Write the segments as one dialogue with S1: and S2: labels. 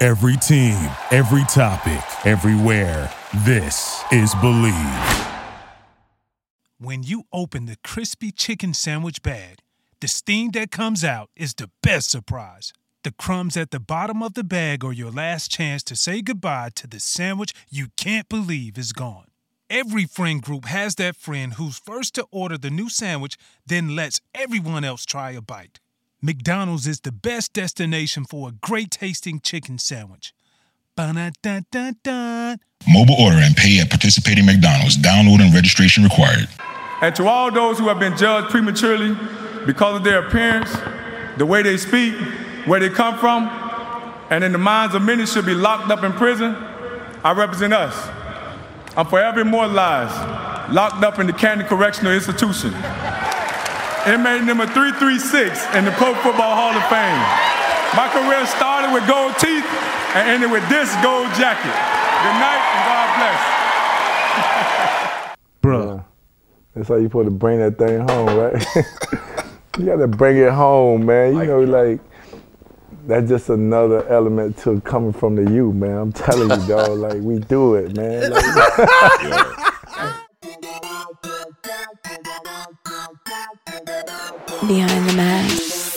S1: Every team, every topic, everywhere. This is Believe.
S2: When you open the crispy chicken sandwich bag, the steam that comes out is the best surprise. The crumbs at the bottom of the bag are your last chance to say goodbye to the sandwich you can't believe is gone. Every friend group has that friend who's first to order the new sandwich, then lets everyone else try a bite. McDonald's is the best destination for a great-tasting chicken sandwich. Ba-da-da-da-da.
S3: Mobile order and pay at participating McDonald's. Download and registration required.
S4: And to all those who have been judged prematurely because of their appearance, the way they speak, where they come from, and in the minds of many should be locked up in prison, I represent us. I'm forever immortalized, locked up in the Canton Correctional Institution. Inmate number 336 in the Pro Football Hall of Fame. My career started with gold teeth and ended with this gold jacket. Good night and God bless.
S5: Bro. That's how you supposed to bring that thing home, right? You gotta bring it home, man. You know, like, that's just another element to coming from the U, man. I'm telling you, dog, like, we do it, man. Like,
S6: Behind the Mask.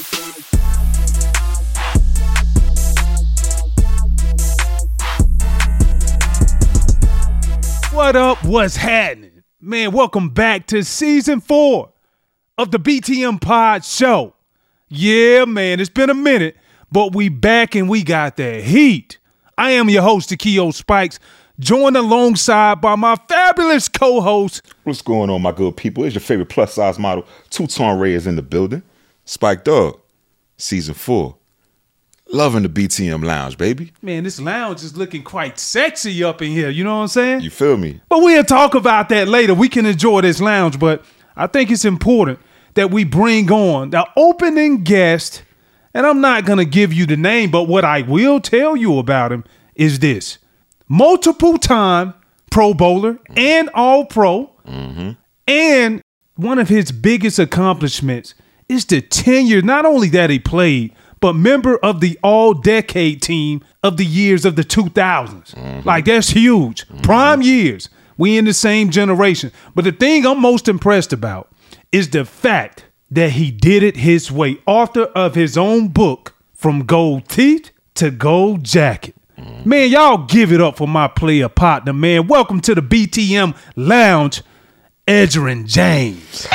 S2: What up? What's happening? Man, welcome back to Season 4 of the BTM Pod Show. Yeah, man, it's been a minute, but we back and we got that heat. I am your host, Takeo Spikes, joined alongside by my fabulous co-host.
S7: What's going on, my good people? It's your favorite plus-size model, Two-Tone Ray is in the building. Spike Dog, Season 4. Loving the BTM Lounge, baby.
S2: Man, this lounge is looking quite sexy up in here, you know what I'm saying?
S7: You feel me?
S2: But we'll talk about that later. We can enjoy this lounge, but I think it's important that we bring on the opening guest, and I'm not going to give you the name, but what I will tell you about him is this. Multiple-time Pro Bowler and All-Pro, and one of his biggest accomplishments is the tenure, not only that he played, but member of the all-decade team of the years of the 2000s. Like, that's huge. Prime years. We in the same generation. But the thing I'm most impressed about is the fact that he did it his way. Author of his own book, From Gold Teeth to Gold Jacket. Man, y'all give it up for my player partner, man. Welcome to the BTM Lounge, Edgerrin James.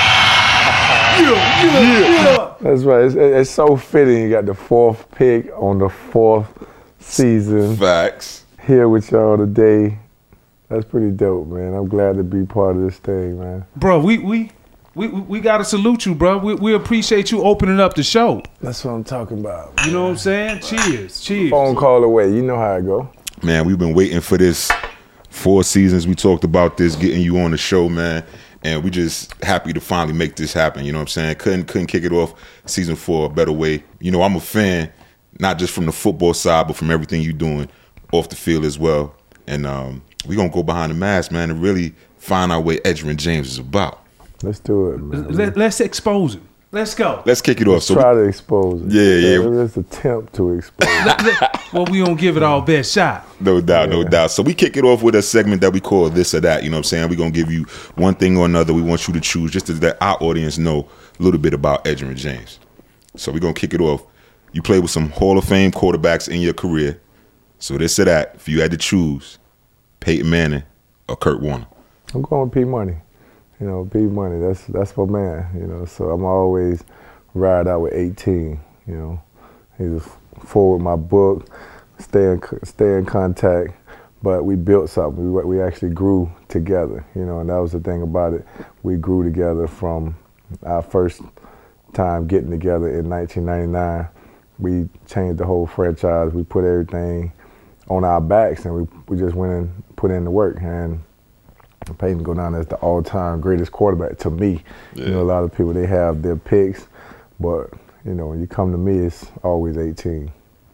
S2: Yeah.
S5: that's right. It's so fitting. You got the 4th pick on the 4th season.
S7: Facts.
S5: Here with y'all today. That's pretty dope, man. I'm glad to be part of this thing, man.
S2: Bro, we gotta salute you, bro. We appreciate you opening up the show.
S5: That's what I'm talking about.
S2: You know what I'm saying? Cheers.
S5: Phone call away. You know how it go.
S7: Man, we've been waiting for this 4 seasons. We talked about this, getting you on the show, man. And we just happy to finally make this happen. You know what I'm saying? Couldn't kick it off Season 4 a better way. You know, I'm a fan, not just from the football side, but from everything you're doing off the field as well. And we're going to go behind the mask, man, and really find out what Edgerrin James is about.
S5: Let's do it, man.
S2: Let's expose him. Let's go.
S7: Let's kick it off.
S5: Let's try to expose it.
S7: Yeah.
S5: Let's attempt to expose it.
S2: Well, we don't give it our best shot.
S7: No doubt. So we kick it off with a segment that we call This or That. You know what I'm saying? We're going to give you one thing or another. We want you to choose just to let our audience know a little bit about Edgerrin James. So we're going to kick it off. You played with some Hall of Fame quarterbacks in your career. So this or that, if you had to choose, Peyton Manning or Kurt Warner?
S5: I'm going with P Money. You know, P Money, that's my man, you know, so I'm always ride out with 18, you know. He's forward my book, stay in contact, but we built something. We actually grew together, you know, and that was the thing about it. We grew together from our first time getting together in 1999. We changed the whole franchise. We put everything on our backs, and we just went and put in the work. And Peyton go down as the all-time greatest quarterback to me. Yeah. You know, a lot of people, they have their picks, but, you know, when you come to me, it's always 18.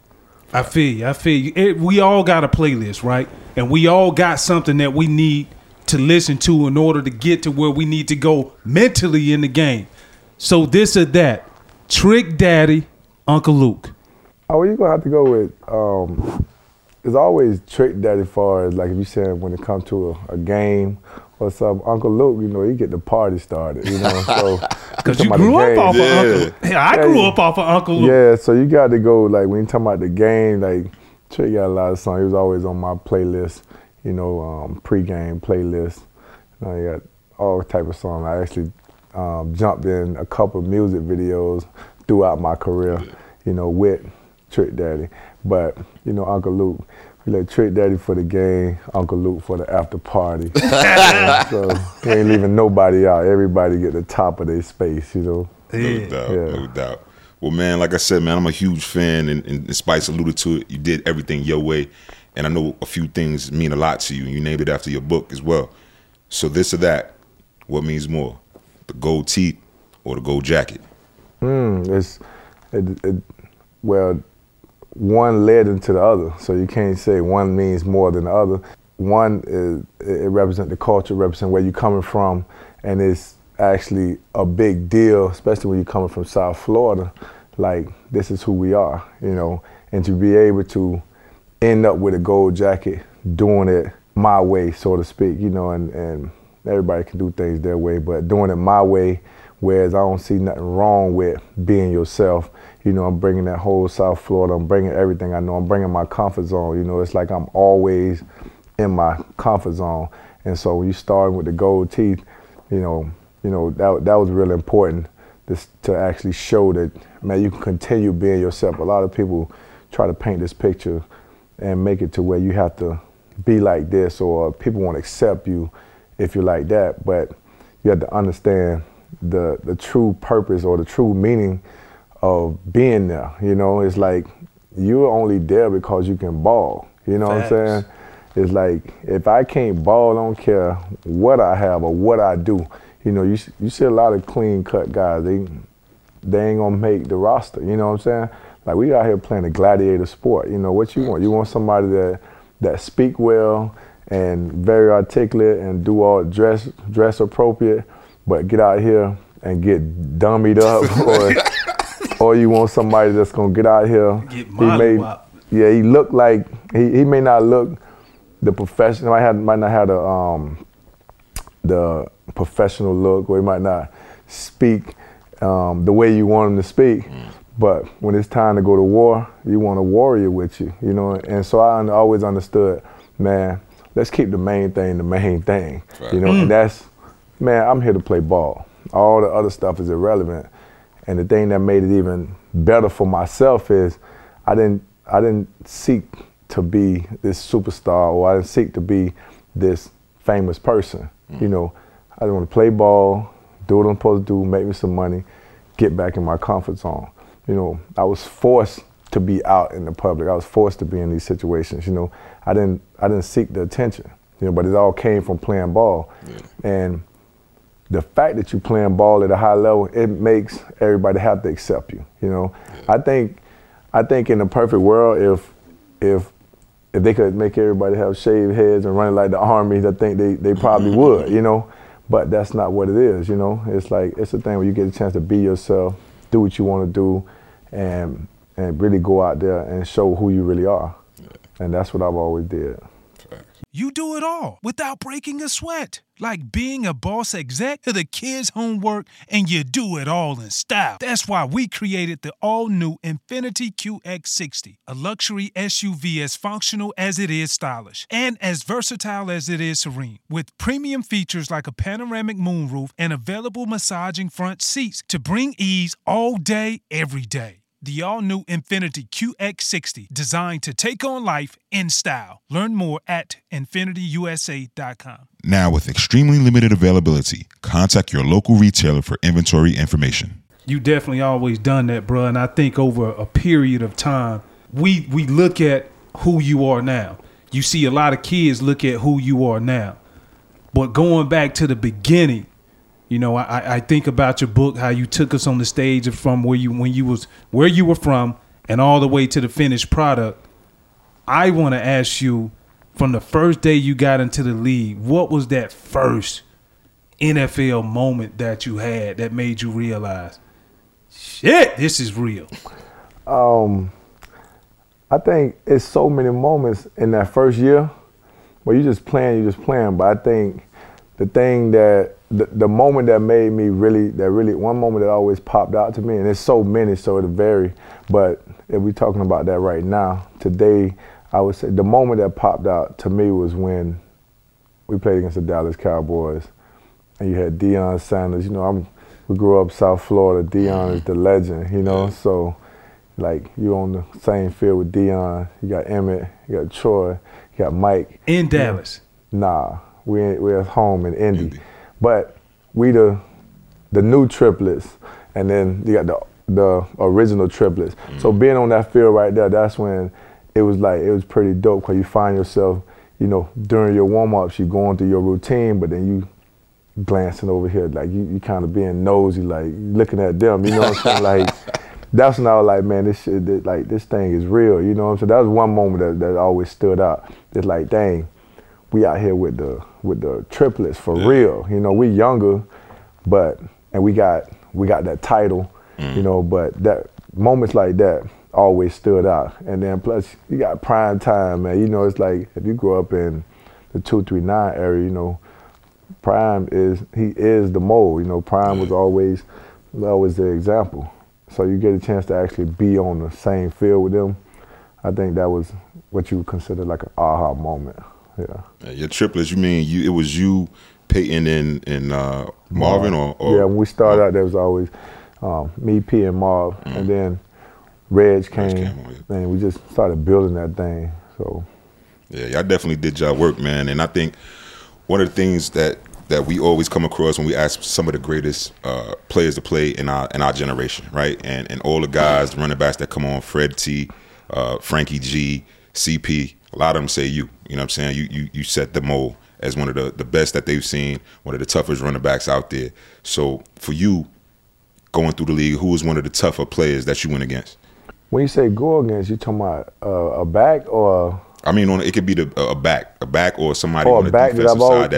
S2: I feel you. We all got a playlist, right? And we all got something that we need to listen to in order to get to where we need to go mentally in the game. So this or that, Trick Daddy, Uncle Luke.
S5: Oh, you're gonna have to go with. There's always Trick Daddy, far as like if you said when it comes to a game or something. Uncle Luke, you know, he get the party started. You know, so
S2: because you grew up off of Uncle. Yeah, I grew up off of Uncle Luke.
S5: Yeah, so you got to go like when you talking about the game, like Trick got a lot of songs. He was always on my playlist. You know, pre-game playlist. He got all type of songs. I actually jumped in a couple of music videos throughout my career. You know, with Trick Daddy. But, you know, Uncle Luke, we let Trick Daddy for the game, Uncle Luke for the after party. So he ain't leaving nobody out. Everybody get the top of their space, you know.
S7: No doubt. Well, man, like I said, man, I'm a huge fan, and Spice alluded to it. You did everything your way, and I know a few things mean a lot to you, and you named it after your book as well. So this or that, what means more, the gold teeth or the gold jacket?
S5: Well, one led into the other, so you can't say one means more than the other. One is it represents the culture, represents where you're coming from, and it's actually a big deal, especially when you're coming from South Florida. Like, this is who we are, you know, and to be able to end up with a gold jacket, doing it my way, so to speak, you know, and everybody can do things their way, but doing it my way, whereas I don't see nothing wrong with being yourself. You know, I'm bringing that whole South Florida, I'm bringing everything I know, I'm bringing my comfort zone. You know, it's like I'm always in my comfort zone. And so when you start with the gold teeth, you know, that was really important to actually show that, man, you can continue being yourself. A lot of people try to paint this picture and make it to where you have to be like this, or people won't accept you if you're like that. But you have to understand the true purpose or the true meaning of being there. You know, it's like you're only there because you can ball. You know what I'm saying? It's like, if I can't ball, I don't care what I have or what I do. You know, you see a lot of clean cut guys, they ain't gonna make the roster. You know what I'm saying? Like, we out here playing a gladiator sport. You know, what you want? You want somebody that speak well and very articulate and do all dress appropriate, but get out here and get dummied up, or you want somebody that's gonna get out here. He look like he may not look the professional. Might not have the professional look, or he might not speak the way you want him to speak. But when it's time to go to war, you want a warrior with you, you know. And so I always understood, man, let's keep the main thing the main thing, right. You know. And that's, man, I'm here to play ball. All the other stuff is irrelevant. And the thing that made it even better for myself is I didn't seek to be this superstar, or I didn't seek to be this famous person. You know, I just want to play ball, do what I'm supposed to do, make me some money, get back in my comfort zone. You know, I was forced to be out in the public. I was forced to be in these situations. You know, I didn't seek the attention. You know, but it all came from playing ball. Yeah. And the fact that you're playing ball at a high level, it makes everybody have to accept you. You know, yeah. I think in a perfect world, if they could make everybody have shaved heads and run like the Army, I think they probably would. You know, but that's not what it is. You know, it's like, it's a thing where you get a chance to be yourself, do what you want to do, and really go out there and show who you really are. Yeah. And that's what I've always did.
S6: You do it all without breaking a sweat. Like being a boss exec to the kids' homework, and you do it all in style. That's why we created the all-new Infiniti QX60, a luxury SUV as functional as it is stylish, and as versatile as it is serene, with premium features like a panoramic moonroof and available massaging front seats to bring ease all day, every day. The all-new Infiniti QX60, designed to take on life in style. Learn more at InfinityUSA.com.
S7: Now, with extremely limited availability, contact your local retailer for inventory information.
S2: You definitely always done that, bro. And I think over a period of time, we look at who you are now. You see a lot of kids look at who you are now. But going back to the beginning, you know, I think about your book, how you took us on the stage from where you were from and all the way to the finished product. I want to ask you, from the first day you got into the league, what was that first NFL moment that you had that made you realize, shit, this is real?
S5: I think it's so many moments in that first year where you're just playing. But I think the thing that, the moment that made me really, one moment that always popped out to me, and there's so many, so it'll vary, but if we're talking about that right now, today, I would say the moment that popped out to me was when we played against the Dallas Cowboys, and you had Deion Sanders. You know, we grew up South Florida. Deion is the legend, you know, so like you're on the same field with Deion. You got Emmett, you got Troy, you got Mike.
S2: In Dallas?
S5: Nah, we're at home in Indy. But we the new triplets, and then you got the original triplets. So being on that field right there, that's when it was pretty dope, because you find yourself, you know, during your warm-ups, you going through your routine, but then you glancing over here, like you kind of being nosy, like looking at them, you know what I'm saying? Like, that's when I was like, man, this thing is real, you know what I'm saying? That was one moment that always stood out. It's like, dang, we out here with the triplets for real. You know, we younger, and we got that title, you know, but that moments like that always stood out. And then plus you got prime time, man. You know, it's like if you grow up in the 239 area, you know, Prime is the mold. You know, Prime was always the example. So you get a chance to actually be on the same field with them. I think that was what you would consider like an aha moment. Yeah.
S7: Your triplets, you mean it was you, Peyton, and Marvin, or
S5: yeah, when we started out, there was always me, P, and Marv, and then Reg came, and we just started building that thing. So
S7: yeah, y'all definitely did y'all work, man. And I think one of the things that we always come across when we ask some of the greatest players to play in our generation, right? And all the guys, the running backs that come on, Fred T, Frankie G, CP, a lot of them say you know what I'm saying? You set the mold as one of the best that they've seen, one of the toughest running backs out there. So for you, going through the league, who was one of the tougher players that you went against?
S5: When you say go against, you talking about a back or?
S7: I mean, it could be a back or somebody
S5: or
S7: on the
S5: back
S7: defensive side.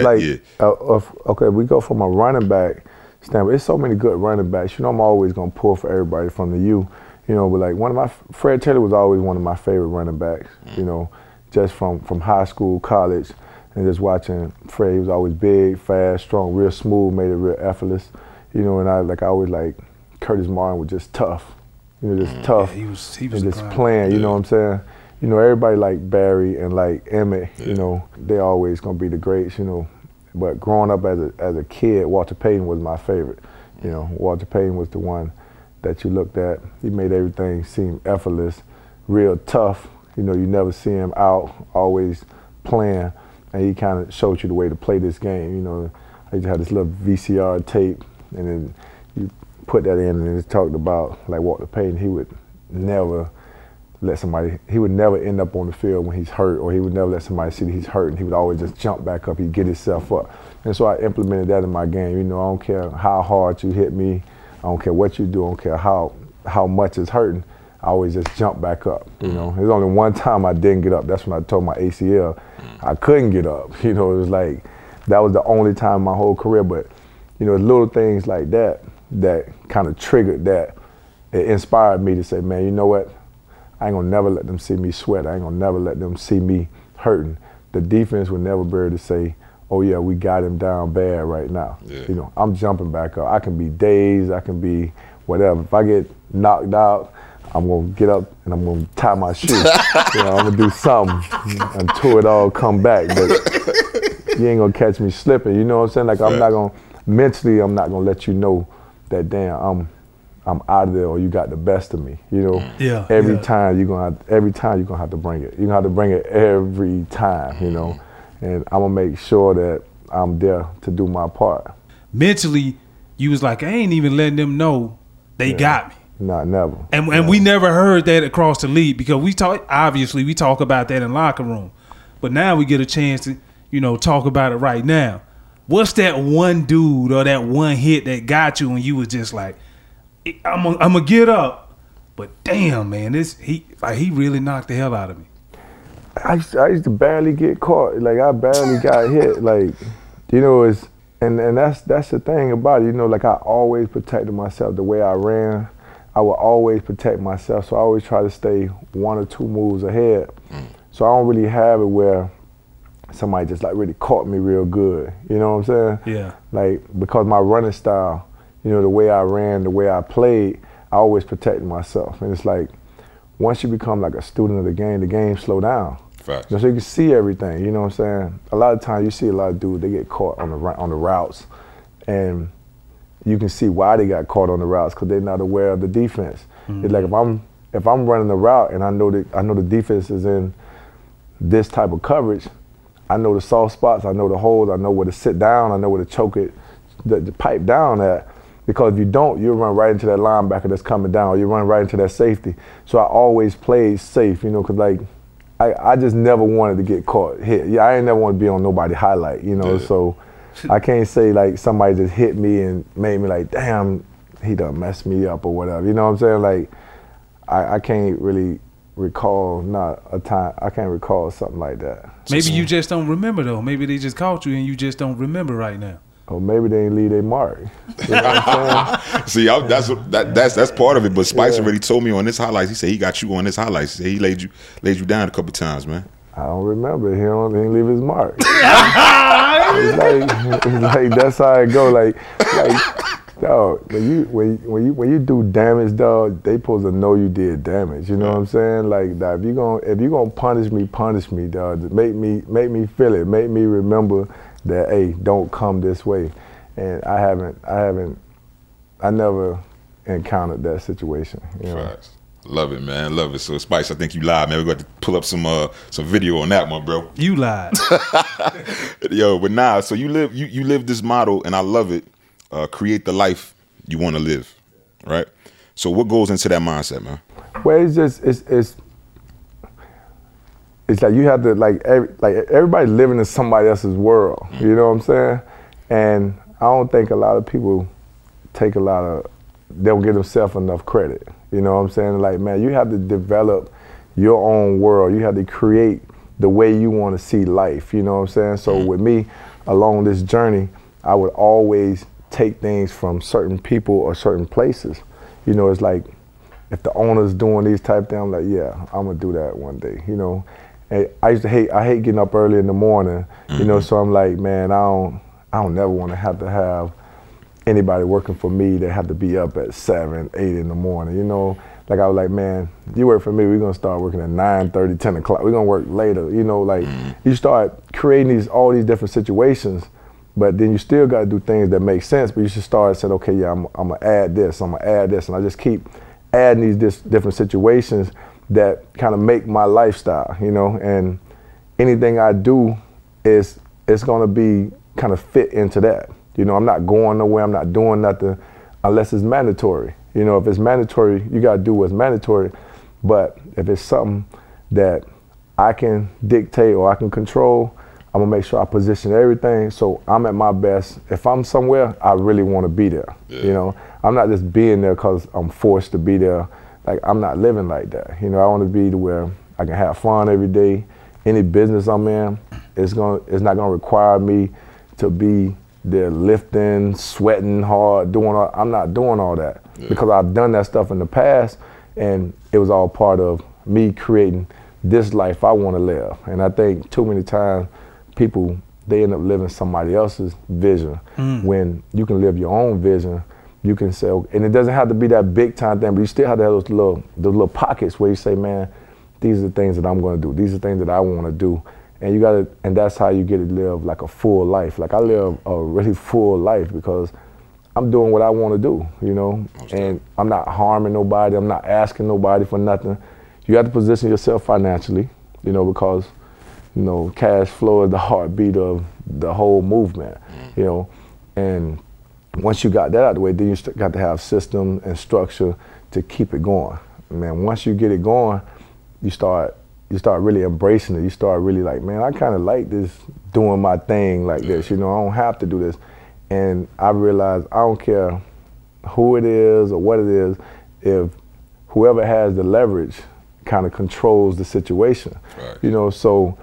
S5: Okay, we go from a running back standpoint. There's so many good running backs. You know, I'm always gonna pull for everybody from the U. You know, but like Fred Taylor was always one of my favorite running backs. You know, just from high school, college, and just watching Fred. He was always big, fast, strong, real smooth, made it real effortless. You know, and I always like Curtis Martin was just tough. You know, just tough.
S2: He was
S5: and just playing. You know what I'm saying? You know, everybody like Barry and like Emmett, you know, they always gonna be the greats, you know. But growing up as a kid, Walter Payton was my favorite. You know, Walter Payton was the one that you looked at. He made everything seem effortless, real tough. You know, you never see him out, always playing, and he kind of showed you the way to play this game. You know, I used to have this little VCR tape, and then you put that in, and it talked about like Walter Payton. He would never end up on the field when he's hurt, or he would never let somebody see that he's hurt, and he would always just jump back up, he'd get himself up. And so I implemented that in my game. You know, I don't care how hard you hit me, I don't care what you do, I don't care how much it's hurting, I always just jump back up, you know. There's only one time I didn't get up, that's when I tore my ACL. I couldn't get up, you know, it was like, that was the only time in my whole career, but, you know, little things like that kind of triggered that. It inspired me to say, man, you know what? I ain't gonna never let them see me sweat. I ain't gonna never let them see me hurting. The defense would never be able to say, oh yeah, we got him down bad right now. Yeah. You know, I'm jumping back up. I can be dazed, I can be whatever. If I get knocked out, I'm gonna get up and I'm gonna tie my shoe. You know, I'm gonna do something until it all come back. But you ain't gonna catch me slipping. You know what I'm saying? Like I'm not gonna let you know that damn I'm out of there, or you got the best of me. You know, every time you're gonna have to bring it. You're gonna have to bring it every time. You know, and I'm gonna make sure that I'm there to do my part.
S2: Mentally, you was like, I ain't even letting them know they got me.
S5: Not never.
S2: And we never heard that across the league, because we talk about that in locker room, but now we get a chance to, you know, talk about it right now. What's that one dude or that one hit that got you and you was just like, I'm gonna get up, but damn, man, he really knocked the hell out of me.
S5: I used to barely get caught. Like I barely got hit. Like, you know, and that's the thing about it. You know, like I always protected myself. The way I ran, I would always protect myself. So I always try to stay 1 or 2 moves ahead. So I don't really have it where somebody just like really caught me real good. You know what I'm saying?
S2: Yeah.
S5: Like, because my running style, you know, the way I ran, the way I played, I always protected myself. And it's like, once you become like a student of the game slow down.
S7: Facts.
S5: So you can see everything, you know what I'm saying? A lot of times you see a lot of dudes, they get caught on the routes, and you can see why they got caught on the routes, because they're not aware of the defense. It's like if I'm running the route and I know the defense is in this type of coverage, I know the soft spots, I know the holes, I know where to sit down, I know where to choke it, the pipe down at. Because if you don't, you'll run right into that linebacker that's coming down, or you run right into that safety. So I always played safe, you know, because like, I just never wanted to get caught hit. Yeah, I ain't never want to be on nobody's highlight, you know, so I can't say like somebody just hit me and made me like, damn, he done messed me up or whatever. You know what I'm saying? Like, I can't really recall I can't recall something like that.
S2: Maybe you just don't remember though. Maybe they just caught you and you just don't remember right now.
S5: Or maybe they didn't leave their mark. You know what I'm saying?
S7: See, that's part of it. But Spice already told me on this highlights. He said he got you on this highlights. He said he laid you down a couple times, man.
S5: I don't remember. He didn't leave his mark. it's like that's how it go. Like dog, when you do damage, dog, they supposed to know you did damage. You know what I'm saying? Like, dog, if you gonna punish me, dog. Make me feel it. Make me remember that, hey, don't come this way. And I never encountered that situation. You know?
S7: Facts. Love it, man. Love it. So Spice, I think you lied, man. We got to pull up some video on that one, bro.
S2: You lied.
S7: Yo, but nah, so you live this model, and I love it. Create the life you want to live, right? So what goes into that mindset, man?
S5: Well, it's like you have to like everybody living in somebody else's world. You know what I'm saying? And I don't think a lot of people they don't give themselves enough credit. You know what I'm saying? Like, man, you have to develop your own world. You have to create the way you want to see life. You know what I'm saying? So with me, along this journey, I would always take things from certain people or certain places. You know, it's like if the owner's doing these type things, I'm like, yeah, I'm gonna do that one day. You know, and I hate getting up early in the morning. You know, so I'm like, man, I don't never want to have anybody working for me that have to be up at 7, 8 in the morning. You know, like I was like, man, you work for me, we're gonna start working at 9:30, 10 o'clock. We're gonna work later. You know, like you start creating all these different situations. But then you still got to do things that make sense. But you should start saying, okay, yeah, I'm going to add this, I'm going to add this. And I just keep adding these different situations that kind of make my lifestyle, you know. And anything I do it's going to be kind of fit into that. You know, I'm not going nowhere, I'm not doing nothing unless it's mandatory. You know, if it's mandatory, you got to do what's mandatory. But if it's something that I can dictate or I can control, I'm gonna make sure I position everything so I'm at my best. If I'm somewhere, I really want to be there. Yeah. You know, I'm not just being there because I'm forced to be there. Like, I'm not living like that. You know, I want to be to where I can have fun every day. Any business I'm in, it's not gonna require me to be there lifting, sweating hard, I'm not doing all that because I've done that stuff in the past, and it was all part of me creating this life I want to live. And I think too many times people, they end up living somebody else's vision when you can live your own vision. You can say, and it doesn't have to be that big time thing, but you still have to have those little pockets where you say, man, these are the things that I'm going to do. These are the things that I want to do. And and that's how you get to live like a full life. Like, I live a really full life because I'm doing what I want to do, you know, and I'm not harming nobody. I'm not asking nobody for nothing. You have to position yourself financially, you know, because you know, cash flow is the heartbeat of the whole movement, you know. And once you got that out of the way, then you got to have system and structure to keep it going. And man, once you get it going, you start really embracing it. You start really like, man, I kind of like this, doing my thing like this. You know, I don't have to do this. And I realized I don't care who it is or what it is, if whoever has the leverage kind of controls the situation. Right. You know, so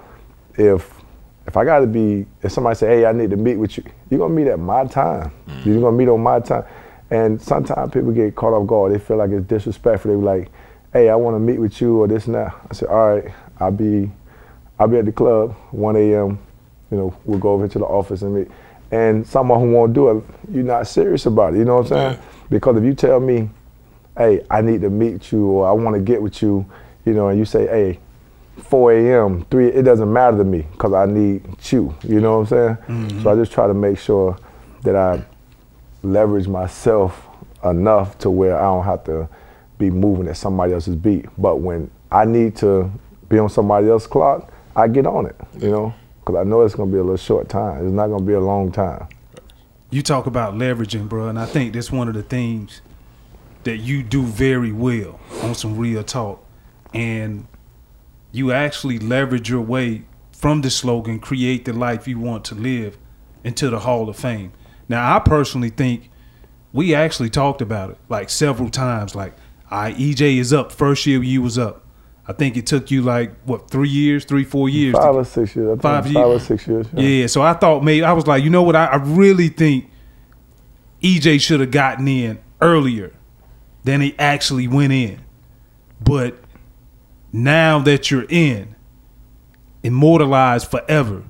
S5: if I got to be, if somebody say, hey, I need to meet with you, you're going to meet at my time. You're going to meet on my time. And sometimes people get caught off guard. They feel like it's disrespectful. They be like, hey, I want to meet with you or this and that. I said, all right, I'll be at the club, 1 a.m., we'll go over to the office and meet. And someone who won't do it, you're not serious about it, you know what I'm saying? Yeah. Because if you tell me, hey, I need to meet you or I want to get with you, and you say, hey, 4 a.m., 3, it doesn't matter to me because I need you, you know what I'm saying? Mm-hmm. So I just try to make sure that I leverage myself enough to where I don't have to be moving at somebody else's beat. But when I need to be on somebody else's clock, I get on it, because I know it's going to be a little short time. It's not going to be a long time.
S2: You talk about leveraging, bro, and I think that's one of the things that you do very well on some real talk. And you actually leverage your way from the slogan, create the life you want to live, into the Hall of Fame. Now, I personally think we actually talked about it like several times. Like, EJ is up. First year you was up. I think it took you 3 years, 4 years?
S5: 5 or 6 years. 5 or 6 years.
S2: Yeah, so I thought I was like, you know what? I really think EJ should have gotten in earlier than he actually went in. But now that you're in, immortalized forever,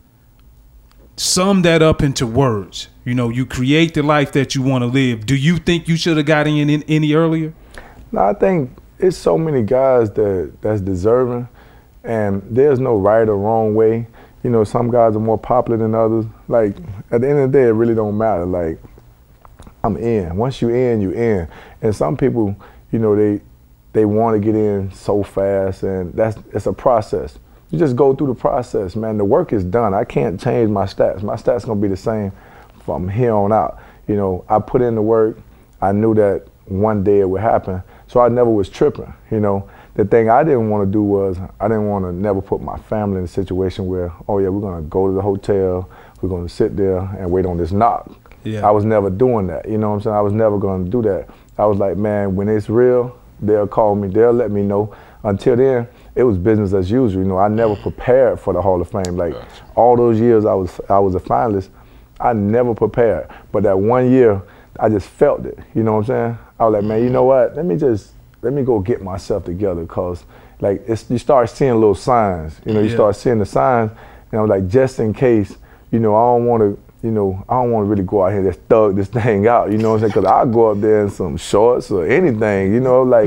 S2: sum that up into words. You create the life that you want to live. Do you think you should have got in any earlier?
S5: No, I think it's so many guys that's deserving, and there's no right or wrong way. Some guys are more popular than others. Like, at the end of the day, it really don't matter. Like, I'm in. Once you're in. And some people, they want to get in so fast, and it's a process. You just go through the process, man. The work is done. I can't change my stats. My stats gonna be the same from here on out. I put in the work. I knew that one day it would happen, so I never was tripping. The thing I didn't want to do was I didn't want to never put my family in a situation where, oh yeah, we're gonna go to the hotel, we're gonna sit there and wait on this knock. Yeah. I was never doing that. You know what I'm saying? I was never gonna do that. I was like, man, when it's real, they'll call me, they'll let me know. Until then, it was business as usual. I never prepared for the Hall of Fame. Like, all those years I was a finalist, I never prepared. But that 1 year, I just felt it. You know what I'm saying? I was like, man, you know what? Let me go get myself together, because you start seeing little signs. You start seeing the signs, and I was like, just in case, I don't want to. I don't want to really go out here and just thug this thing out, you know what I'm saying? Because I'll go up there in some shorts or anything, like,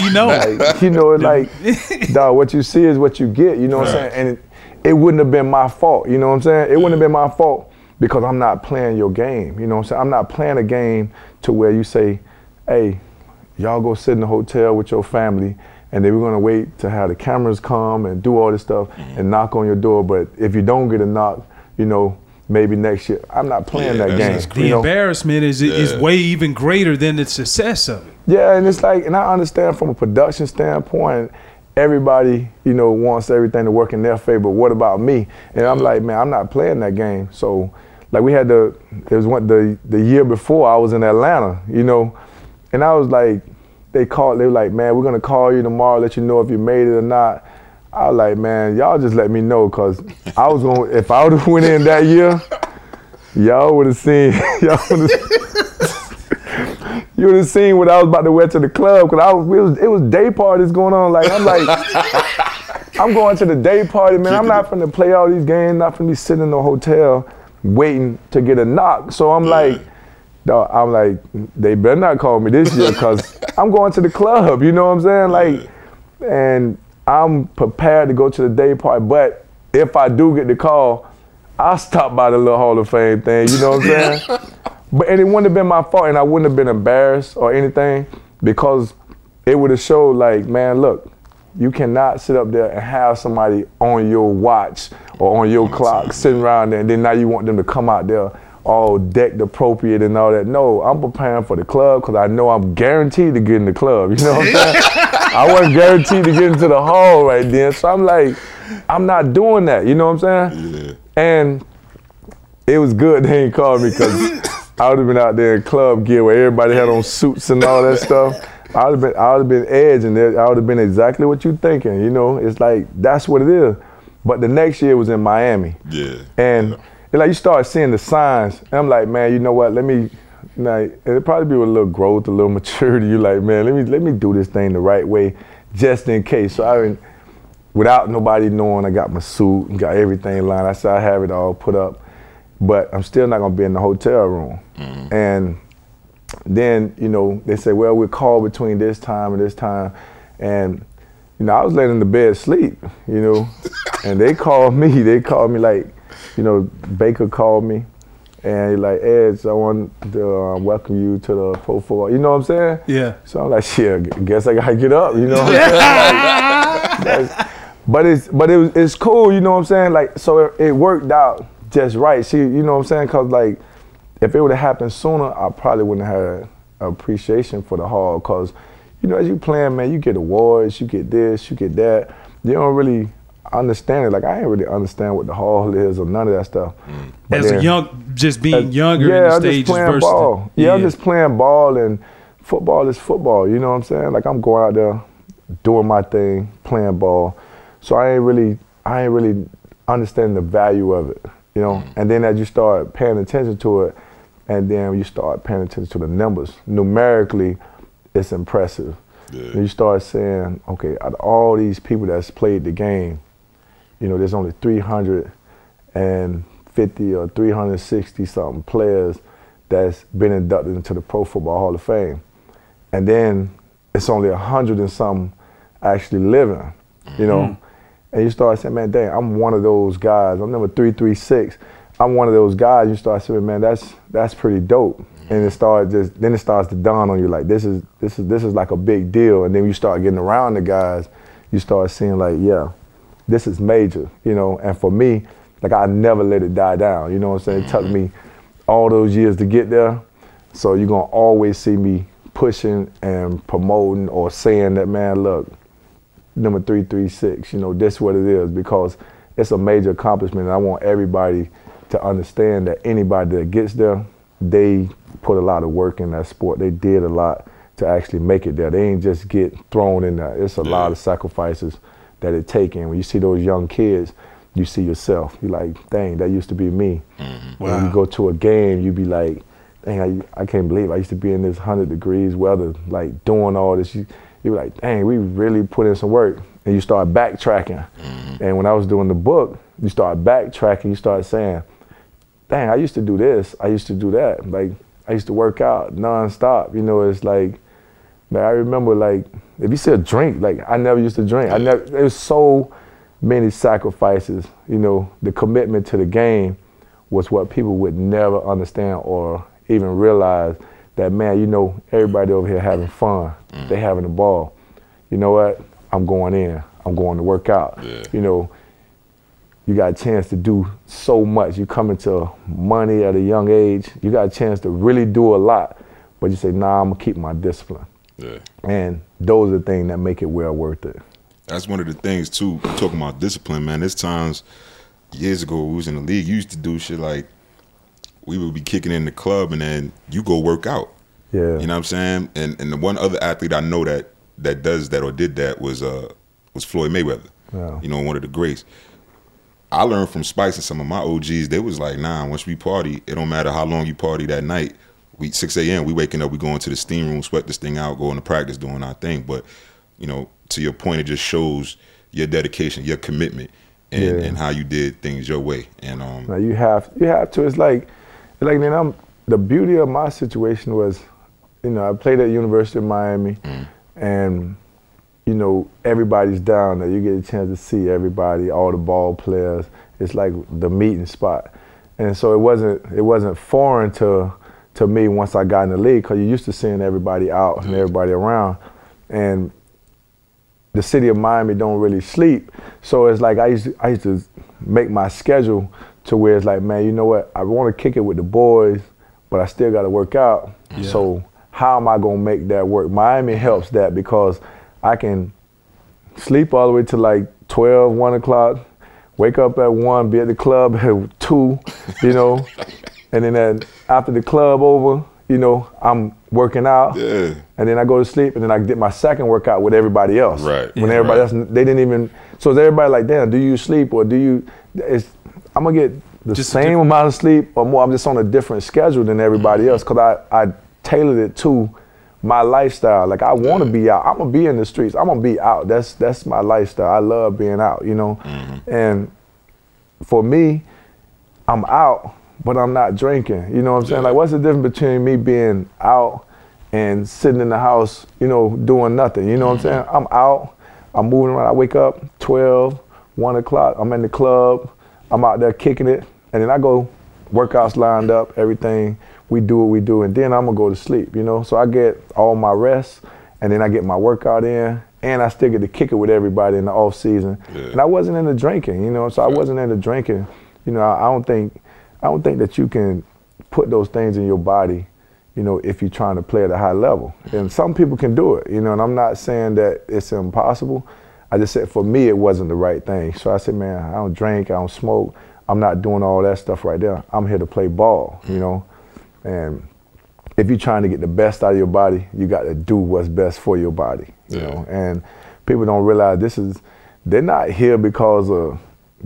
S5: dog, what you see is what you get, you know what I'm saying? And it wouldn't have been my fault, you know what I'm saying? It wouldn't have been my fault because I'm not playing your game, you know what I'm saying? I'm not playing a game to where you say, hey, y'all go sit in the hotel with your family, and then we're going to wait to have the cameras come and do all this stuff and knock on your door. But if you don't get a knock, maybe next year. I'm not playing that game.
S2: The embarrassment is way even greater than the success of it.
S5: Yeah, and it's like, and I understand from a production standpoint, everybody, wants everything to work in their favor, but what about me? And I'm like, man, I'm not playing that game. So, like, we had the year before I was in Atlanta, and I was like, they were like, man, we're gonna call you tomorrow, let you know if you made it or not. I was like, man, y'all just let me know, because I was going if I would have went in that year, y'all would have seen, you would have seen what I was about to wear to the club, because it was day parties going on. Like, I'm going to the day party, man. I'm not finna play all these games, not finna be sitting in the hotel waiting to get a knock. So I'm like, dog, they better not call me this year, because I'm going to the club, you know what I'm saying? And I'm prepared to go to the day party, but if I do get the call, I'll stop by the little Hall of Fame thing, you know what I'm saying? And it wouldn't have been my fault, and I wouldn't have been embarrassed or anything, because it would have showed, like, man, look, you cannot sit up there and have somebody on your watch or on your clock sitting around there, and then now you want them to come out there all decked appropriate and all that. No, I'm preparing for the club, because I know I'm guaranteed to get in the club, you know what I'm saying? I wasn't guaranteed to get into the hall right then, so I'm like, I'm not doing that, you know what I'm saying? Yeah. And it was good they ain't called me, because I would have been out there in club gear where everybody had on suits and all that stuff. I would have been edging there. I would have been exactly what you thinking, It's like, that's what it is. But the next year was in Miami. Yeah. And you start seeing the signs, and I'm like, man, you know what? Let me like, it'll probably be with a little growth, a little maturity. You're like, man, let me do this thing the right way, just in case. So without nobody knowing, I got my suit and got everything lined. I said I have it all put up, but I'm still not gonna be in the hotel room. And then, you know, they say, well, we'll call between this time and this time. And, you know, I was laying in the bed sleep, you know, and they called me like, you know, Baker called me and he's like, Ed, I want to welcome you to the Pro Football. You know what I'm saying?
S2: Yeah.
S5: So I'm like, shit, guess I gotta get up, you know what I'm saying? But it's cool, you know what I'm saying? Like, so it worked out just right. See, you know what I'm saying? Cause like, if it would have happened sooner, I probably wouldn't have had appreciation for the Hall. Cause, you know, as you playing, man, you get awards, you get this, you get that. You don't really understand it. Like, I ain't really understand what the Hall is or none of that stuff. But
S2: as
S5: then,
S2: a young, just being younger
S5: yeah,
S2: in the
S5: I'm
S2: stages
S5: just playing
S2: versus
S5: ball. I'm just playing ball, and football is football. You know what I'm saying? Like, I'm going out there doing my thing, playing ball. So I ain't really understand the value of it, you know? And then as you start paying attention to it, and then you start paying attention to the numbers, numerically, it's impressive. Yeah. And you start saying, okay, out of all these people that's played the game, you know, there's only 350 or 360 something players that's been inducted into the Pro Football Hall of Fame. And then it's only 100 and something actually living, you know? And you start saying, man, dang, I'm one of those guys. I'm number 336. I'm one of those guys. You start saying, man, that's pretty dope. And it starts to dawn on you like this is like a big deal. And then you start getting around the guys, you start seeing like, yeah, this is major, you know. And for me, like, I never let it die down. You know what I'm saying? It took me all those years to get there. So you're gonna always see me pushing and promoting or saying that, man, look, number 336, you know, that's what it is, because it's a major accomplishment. And I want everybody to understand that anybody that gets there, they put a lot of work in that sport. They did a lot to actually make it there. They ain't just get thrown in there. It's a lot of sacrifices that it takes. And when you see those young kids, you see yourself. You're like, dang, that used to be me. Wow. When you go to a game, you be like, dang, I can't believe I used to be in this 100 degrees weather, like doing all this. You're like, dang, we really put in some work. And you start backtracking. And when I was doing the book, you start backtracking, you start saying, dang, I used to do this, I used to do that. Like, I used to work out nonstop. You know, it's like, man, I remember, like, if you said drink, like, I never used to drink. There was so many sacrifices. You know, the commitment to the game was what people would never understand or even realize. That, man, you know, everybody over here having fun. They having a ball. You know what? I'm going in. I'm going to work out. Yeah. You know, you got a chance to do so much. You come into money at a young age. You got a chance to really do a lot. But you say, nah, I'm going to keep my discipline. Yeah. And those are the things that make it well worth it.
S7: That's one of the things, too, talking about discipline, man. There's times, years ago, we was in the league, you used to do shit like, we would be kicking in the club and then you go work out. Yeah. You know what I'm saying? And the one other athlete I know that does that or did that was Floyd Mayweather. Yeah. You know, one of the greats. I learned from Spice and some of my OGs, they was like, nah, once we party, it don't matter how long you party that night. 6 a.m., we waking up, we going to the steam room, sweat this thing out, going to practice, doing our thing. But, you know, to your point, it just shows your dedication, your commitment, and how you did things your way. And
S5: now you have to. It's like then the beauty of my situation was, you know, I played at University of Miami, and you know, everybody's down there. You get a chance to see everybody, all the ball players. It's like the meeting spot, and so it wasn't foreign to me once I got in the league, because you're used to seeing everybody out and everybody around, and the city of Miami don't really sleep. So it's like I used to make my schedule to where it's like, man, you know what? I want to kick it with the boys, but I still got to work out. Yeah. So how am I going to make that work? Miami helps that, because I can sleep all the way to like 12, 1 o'clock, wake up at 1, be at the club at 2, you know, and then after the club over, you know, I'm working out, and then I go to sleep, and then I get my second workout with everybody else. Right. When everybody else, they didn't even, so is everybody like, damn, do you sleep or do you, I'm gonna get the same amount of sleep or more. I'm just on a different schedule than everybody else because I tailored it to my lifestyle. Like, I want to be out. I'm going to be in the streets. I'm going to be out. That's my lifestyle. I love being out, you know. And for me, I'm out, but I'm not drinking. You know what I'm saying? Like, what's the difference between me being out and sitting in the house, you know, doing nothing? You know what I'm saying? I'm out. I'm moving around. I wake up 12, 1 o'clock. I'm in the club. I'm out there kicking it. And then I go, workouts lined up, everything. We do what we do. And then I'm going to go to sleep, you know? So I get all my rest, and then I get my workout in, and I still get to kick it with everybody in the off season. And I wasn't into drinking, you know? So I wasn't into drinking. You know, I don't think that you can put those things in your body, you know, if you're trying to play at a high level. And some people can do it, you know, and I'm not saying that it's impossible. I just said for me, it wasn't the right thing. So I said, man, I don't drink, I don't smoke. I'm not doing all that stuff right there. I'm here to play ball, you know. And if you're trying to get the best out of your body, you got to do what's best for your body, you know. And people don't realize they're not here because of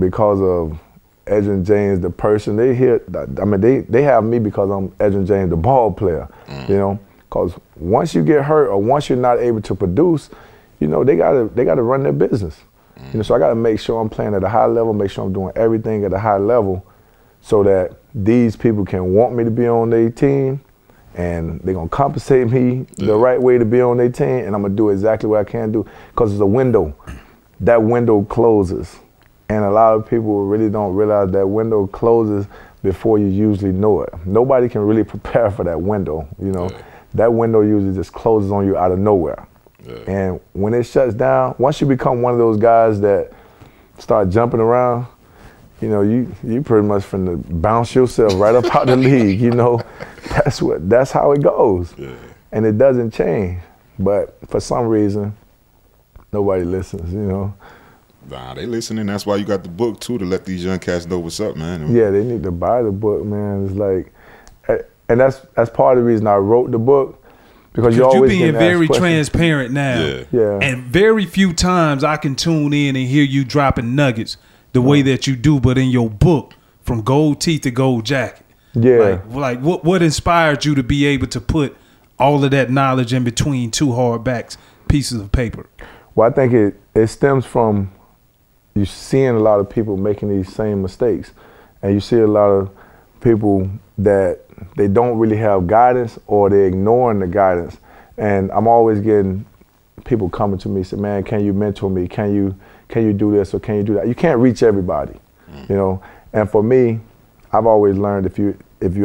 S5: Edgerrin James, the person. They here, I mean, they have me because I'm Edgerrin James, the ball player, you know. Because once you get hurt or once you're not able to produce, you know, they gotta run their business. You know, so I gotta make sure I'm playing at a high level, make sure I'm doing everything at a high level so that these people can want me to be on their team and they're gonna compensate me the right way to be on their team, and I'm gonna do exactly what I can do. Because it's a window. That window closes. And a lot of people really don't realize that window closes before you usually know it. Nobody can really prepare for that window, you know. That window usually just closes on you out of nowhere. And when it shuts down, once you become one of those guys that start jumping around, you know, you pretty much finna bounce yourself right up out the league, you know. That's how it goes. And it doesn't change. But for some reason, nobody listens, you know.
S7: Nah, they listening. That's why you got the book too, to let these young cats know what's up, man.
S5: Yeah, they need to buy the book, man. It's like, and that's part of the reason I wrote the book. Because you're
S2: being very transparent now. And very few times I can tune in and hear you dropping nuggets the way that you do, but in your book, From Gold Teeth to Gold Jacket. Like what inspired you to be able to put all of that knowledge in between two hardbacks pieces of paper?
S5: Well, I think it stems from you seeing a lot of people making these same mistakes. And you see a lot of people that they don't really have guidance, or they're ignoring the guidance. And I'm always getting people coming to me, say, man, can you mentor me? Can you do this or can you do that? You can't reach everybody, you know. And for me, I've always learned if you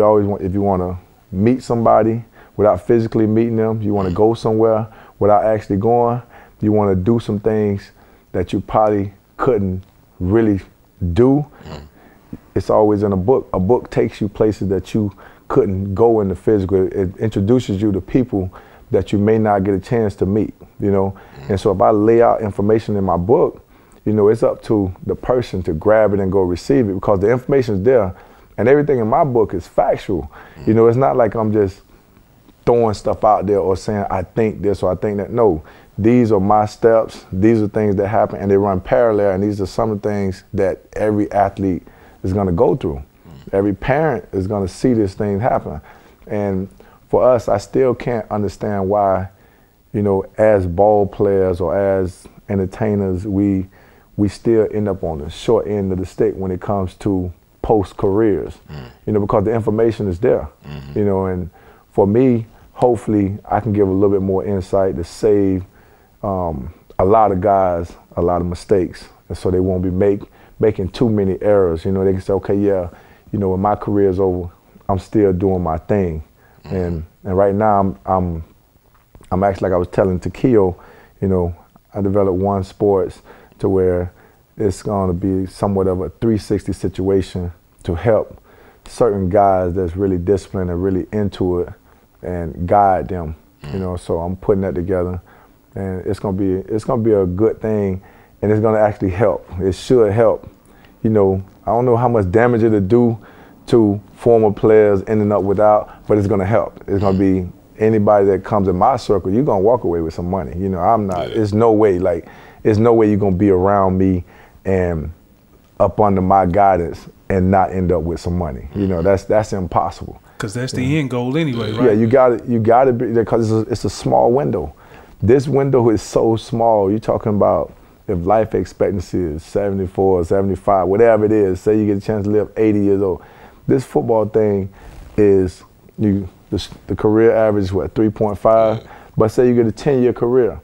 S5: want to meet somebody without physically meeting them, you want to go somewhere without actually going, you want to do some things that you probably couldn't really do. It's always in a book. A book takes you places that you couldn't go in the physical. It introduces you to people that you may not get a chance to meet, you know. And so if I lay out information in my book, you know, it's up to the person to grab it and go receive it, because the information is there. And everything in my book is factual. You know, it's not like I'm just throwing stuff out there or saying I think this or I think that. No, these are my steps. These are things that happen, and they run parallel. And these are some of the things that every athlete is going to go through. Every parent is going to see this thing happen. And for us, I still can't understand why, you know, as ball players or as entertainers, we still end up on the short end of the stick when it comes to post careers, you know, because the information is there, you know. And for me, hopefully I can give a little bit more insight to save a lot of guys a lot of mistakes, and so they won't be making too many errors. You know, they can say, okay, yeah, you know, when my career is over, I'm still doing my thing. And right now I'm actually, like I was telling Takeo, you know, I developed One Sports to where it's going to be somewhat of a 360 situation to help certain guys that's really disciplined and really into it and guide them, you know. So I'm putting that together, and it's gonna be a good thing, and it's gonna actually help. It should help. You know, I don't know how much damage it'll do to former players ending up without, but it's gonna help. It's gonna be anybody that comes in my circle, you're gonna walk away with some money. You know, I'm not. There's no way. Like, there's no way you're gonna be around me and up under my guidance and not end up with some money. You know, that's impossible.
S2: Because that's the end goal anyway, right?
S5: Yeah, you got to be, because it's a small window. This window is so small. You're talking about if life expectancy is 74, 75, whatever it is, say you get a chance to live 80 years old. This football thing is, the career average is what, 3.5? But say you get a 10-year career.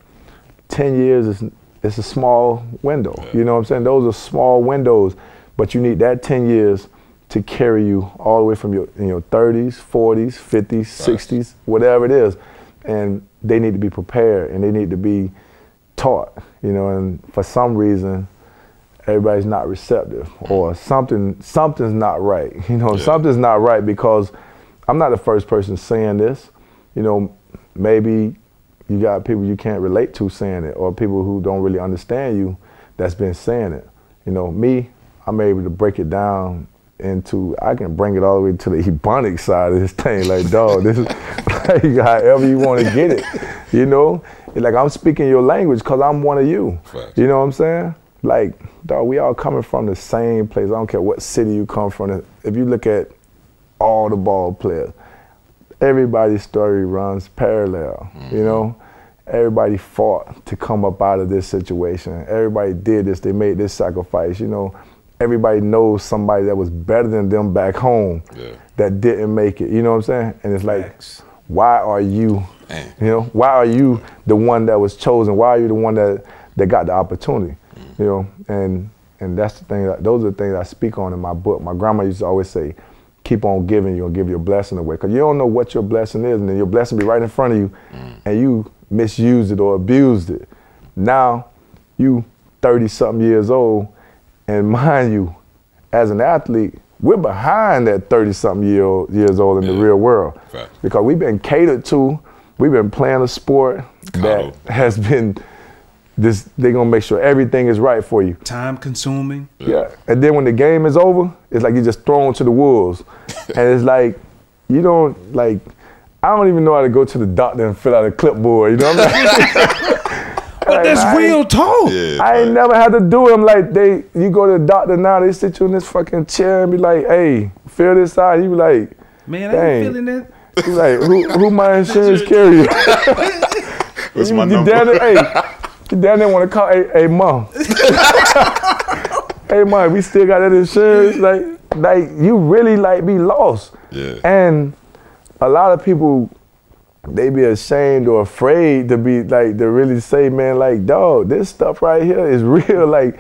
S5: 10 years it's a small window. You know what I'm saying? Those are small windows, but you need that 10 years to carry you all the way from your 30s, 40s, 50s, 60s, whatever it is. And they need to be prepared and they need to be taught, you know, and for some reason everybody's not receptive or something's not right. You know, something's not right because I'm not the first person saying this. You know, maybe you got people you can't relate to saying it or people who don't really understand you that's been saying it. You know, me, I'm able to break it down into, I can bring it all the way to the Ebonics side of this thing. Like, dog, this is like however you want to get it, you know? Like, I'm speaking your language because I'm one of you.
S7: Facts.
S5: You know what I'm saying? Like, dog, we all coming from the same place. I don't care what city you come from. If you look at all the ball players, everybody's story runs parallel, you know? Everybody fought to come up out of this situation. Everybody did this, they made this sacrifice, you know? Everybody knows somebody that was better than them back home that didn't make it, you know what I'm saying? And it's like, why are you, you know, why are you the one that was chosen? Why are you the one that got the opportunity, you know? And that's the thing, those are the things I speak on in my book. My grandma used to always say, keep on giving, you'll give your blessing away. Because you don't know what your blessing is, and then your blessing be right in front of you, and you misused it or abused it. Now, you 30-something years old, and mind you, as an athlete, we're behind that 30-something years old in the real world.
S7: Fact.
S5: Because we've been catered to, we've been playing a sport that has been, they're gonna make sure everything is right for you.
S2: Time consuming.
S5: Yeah, and then when the game is over, it's like you're just thrown to the wolves. And it's like, you don't, like, I don't even know how to go to the doctor and fill out a clipboard, you know what I mean?
S2: But that's real talk.
S7: Yeah,
S5: I ain't never had to do them like you go to the doctor now, they sit you in this fucking chair and be like, hey, fill this out. You be like,
S2: man, I ain't feeling that.
S5: You like, who my insurance carrier?
S7: What's my number?
S5: You down there want to call, hey, mom. Hey, mom, we still got that insurance? Like you really like be lost.
S7: Yeah.
S5: And a lot of people, they be ashamed or afraid to be like, to really say, man, like, dog, this stuff right here is real. Like,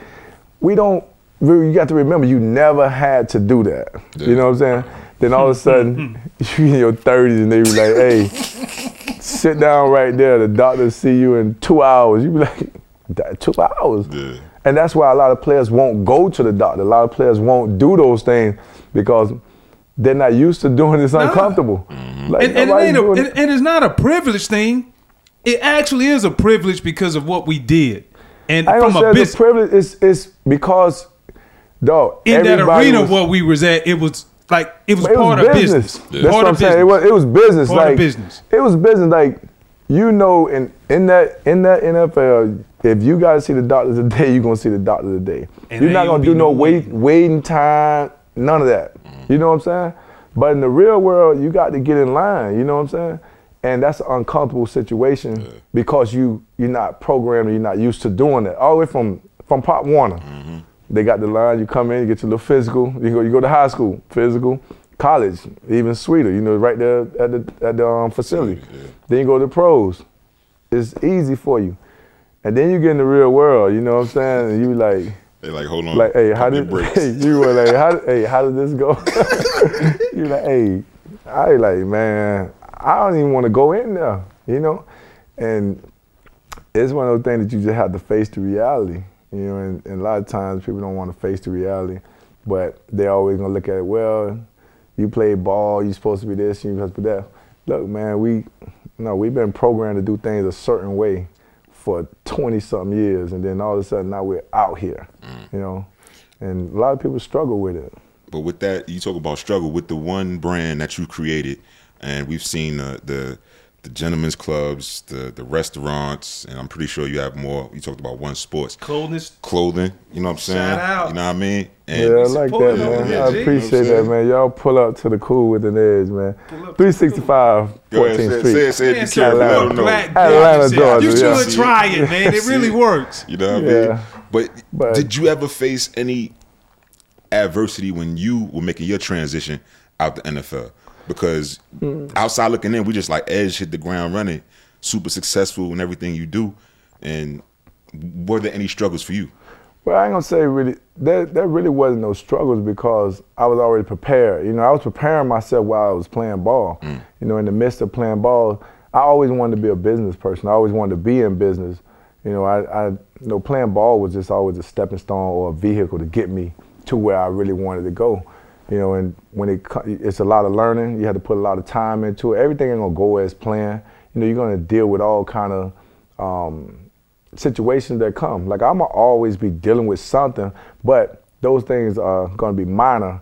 S5: you got to remember, you never had to do that. Yeah. You know what I'm saying? Then all of a sudden, you in your 30s and they be like, hey, sit down right there. The doctor see you in 2 hours. You be like, 2 hours? Yeah. And that's why a lot of players won't go to the doctor. A lot of players won't do those things because they're not used to doing this uncomfortable. Like,
S2: and it's not a privilege thing. It actually is a privilege because of what we did. And
S5: I
S2: from a business
S5: privilege is because, dog,
S2: in that arena where we was at, it was part of business.
S5: Yeah. That's what I'm saying. It was business.
S2: Part of business.
S5: It was business. Like, you know, in that NFL, if you got to see the doctor today, you're gonna see the doctor today. And you're not gonna do no waiting time. None of that. You know what I'm saying? But in the real world, you got to get in line. You know what I'm saying? And that's an uncomfortable situation because you're not programmed, you're not used to doing that. All the way from Pop Warner, they got the line. You come in, you get your little physical. You go to high school, physical. College, even sweeter. You know, right there at the facility. Yeah. Then you go to the pros. It's easy for you. And then you get in the real world. You know what I'm saying? And you like.
S7: They like, hold on.
S5: Like, hey, how did this go? You like, hey, I like, man, I don't even want to go in there, you know? And it's one of those things that you just have to face the reality, you know? And a lot of times people don't want to face the reality, but they're always gonna look at it, well, you play ball, you're supposed to be this, you're supposed to be that. Look, man, we've been programmed to do things a certain way for 20-something years, and then all of a sudden now we're out here, you know? And a lot of people struggle with it.
S7: But with that, you talk about struggle with the one brand that you created, and we've seen the the gentlemen's clubs, the restaurants, and I'm pretty sure you have more. You talked about One Sports. Clothing, you know what I'm saying?
S2: Shout out.
S7: You know what I mean? And
S5: Yeah, I like that, man. I appreciate that, man. Y'all pull up to the cool with an edge, man. 365 14th Street.
S7: Say it,
S2: Man,
S7: you
S2: so
S7: care, let
S2: black,
S7: them know.
S2: black,
S5: Atlanta,
S2: you
S5: Georgia,
S2: should
S5: yeah.
S2: try it, man. It really works.
S7: You know what I mean?
S5: Yeah.
S7: But did you ever face any adversity when you were making your transition out the NFL? Because outside looking in, we just like Edge hit the ground running, super successful in everything you do. And were there any struggles for you?
S5: Well, I ain't gonna say really. There really wasn't no struggles because I was already prepared. You know, I was preparing myself while I was playing ball. You know, in the midst of playing ball, I always wanted to be a business person. I always wanted to be in business. You know, I you know, playing ball was just always a stepping stone or a vehicle to get me to where I really wanted to go. You know, and when it's a lot of learning, you have to put a lot of time into it. Everything ain't gonna go as planned. You know, you're gonna deal with all kind of situations that come. Like I'm gonna always be dealing with something, but those things are gonna be minor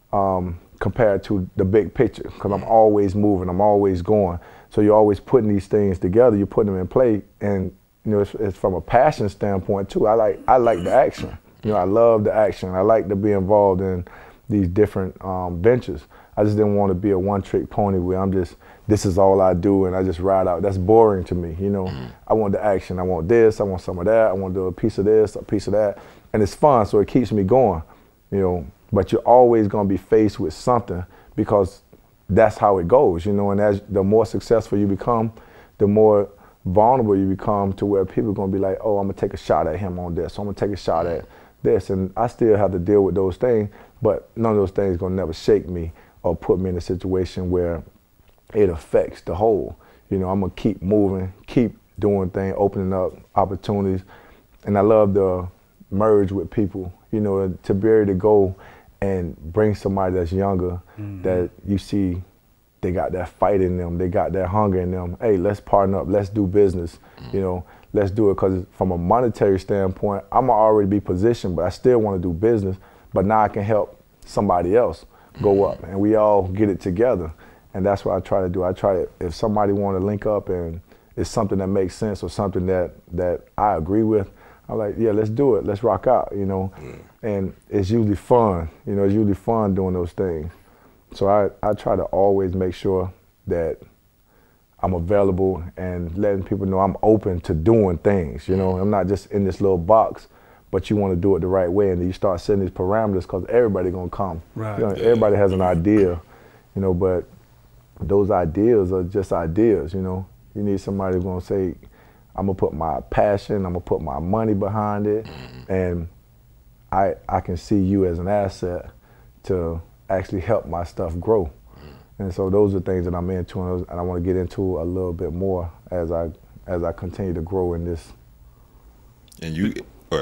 S5: compared to the big picture. Because I'm always moving, I'm always going. So you're always putting these things together. You're putting them in play, and you know, it's from a passion standpoint too. I like the action. You know, I love the action. I like to be involved in these different ventures. I just didn't want to be a one-trick pony where this is all I do and I just ride out. That's boring to me, you know. I want the action. I want this. I want some of that. I want to do a piece of this, a piece of that. And it's fun, so it keeps me going, you know. But you're always going to be faced with something because that's how it goes, you know. And as the more successful you become, the more vulnerable you become to where people are going to be like, oh, I'm going to take a shot at him on this. So I'm going to take a shot at this. And I still have to deal with those things, but none of those things going to never shake me or put me in a situation where it affects the whole. You know, I'm going to keep moving, keep doing things, opening up opportunities. And I love to merge with people, you know, to be able to go and bring somebody that's younger that you see they got that fight in them, they got that hunger in them. Hey, let's partner up, let's do business, you know, let's do it. Because from a monetary standpoint, I'm already be positioned, but I still want to do business. But now I can help somebody else go up, and we all get it together. And that's what I try to do. I try to, if somebody want to link up and it's something that makes sense or something that I agree with, I'm like, yeah, let's do it. Let's rock out, you know. And it's usually fun. You know, it's usually fun doing those things. So I try to always make sure that I'm available and letting people know I'm open to doing things, you know. I'm not just in this little box, but you want to do it the right way. And then you start setting these parameters because everybody going to come.
S2: Right.
S5: You know, everybody has an idea, you know, but those ideas are just ideas, you know. You need somebody who's going to say, I'm going to put my passion, I'm going to put my money behind it, and I can see you as an asset to actually help my stuff grow. And so those are things that I'm into, and I want to get into a little bit more as I continue to grow in this.
S7: And you,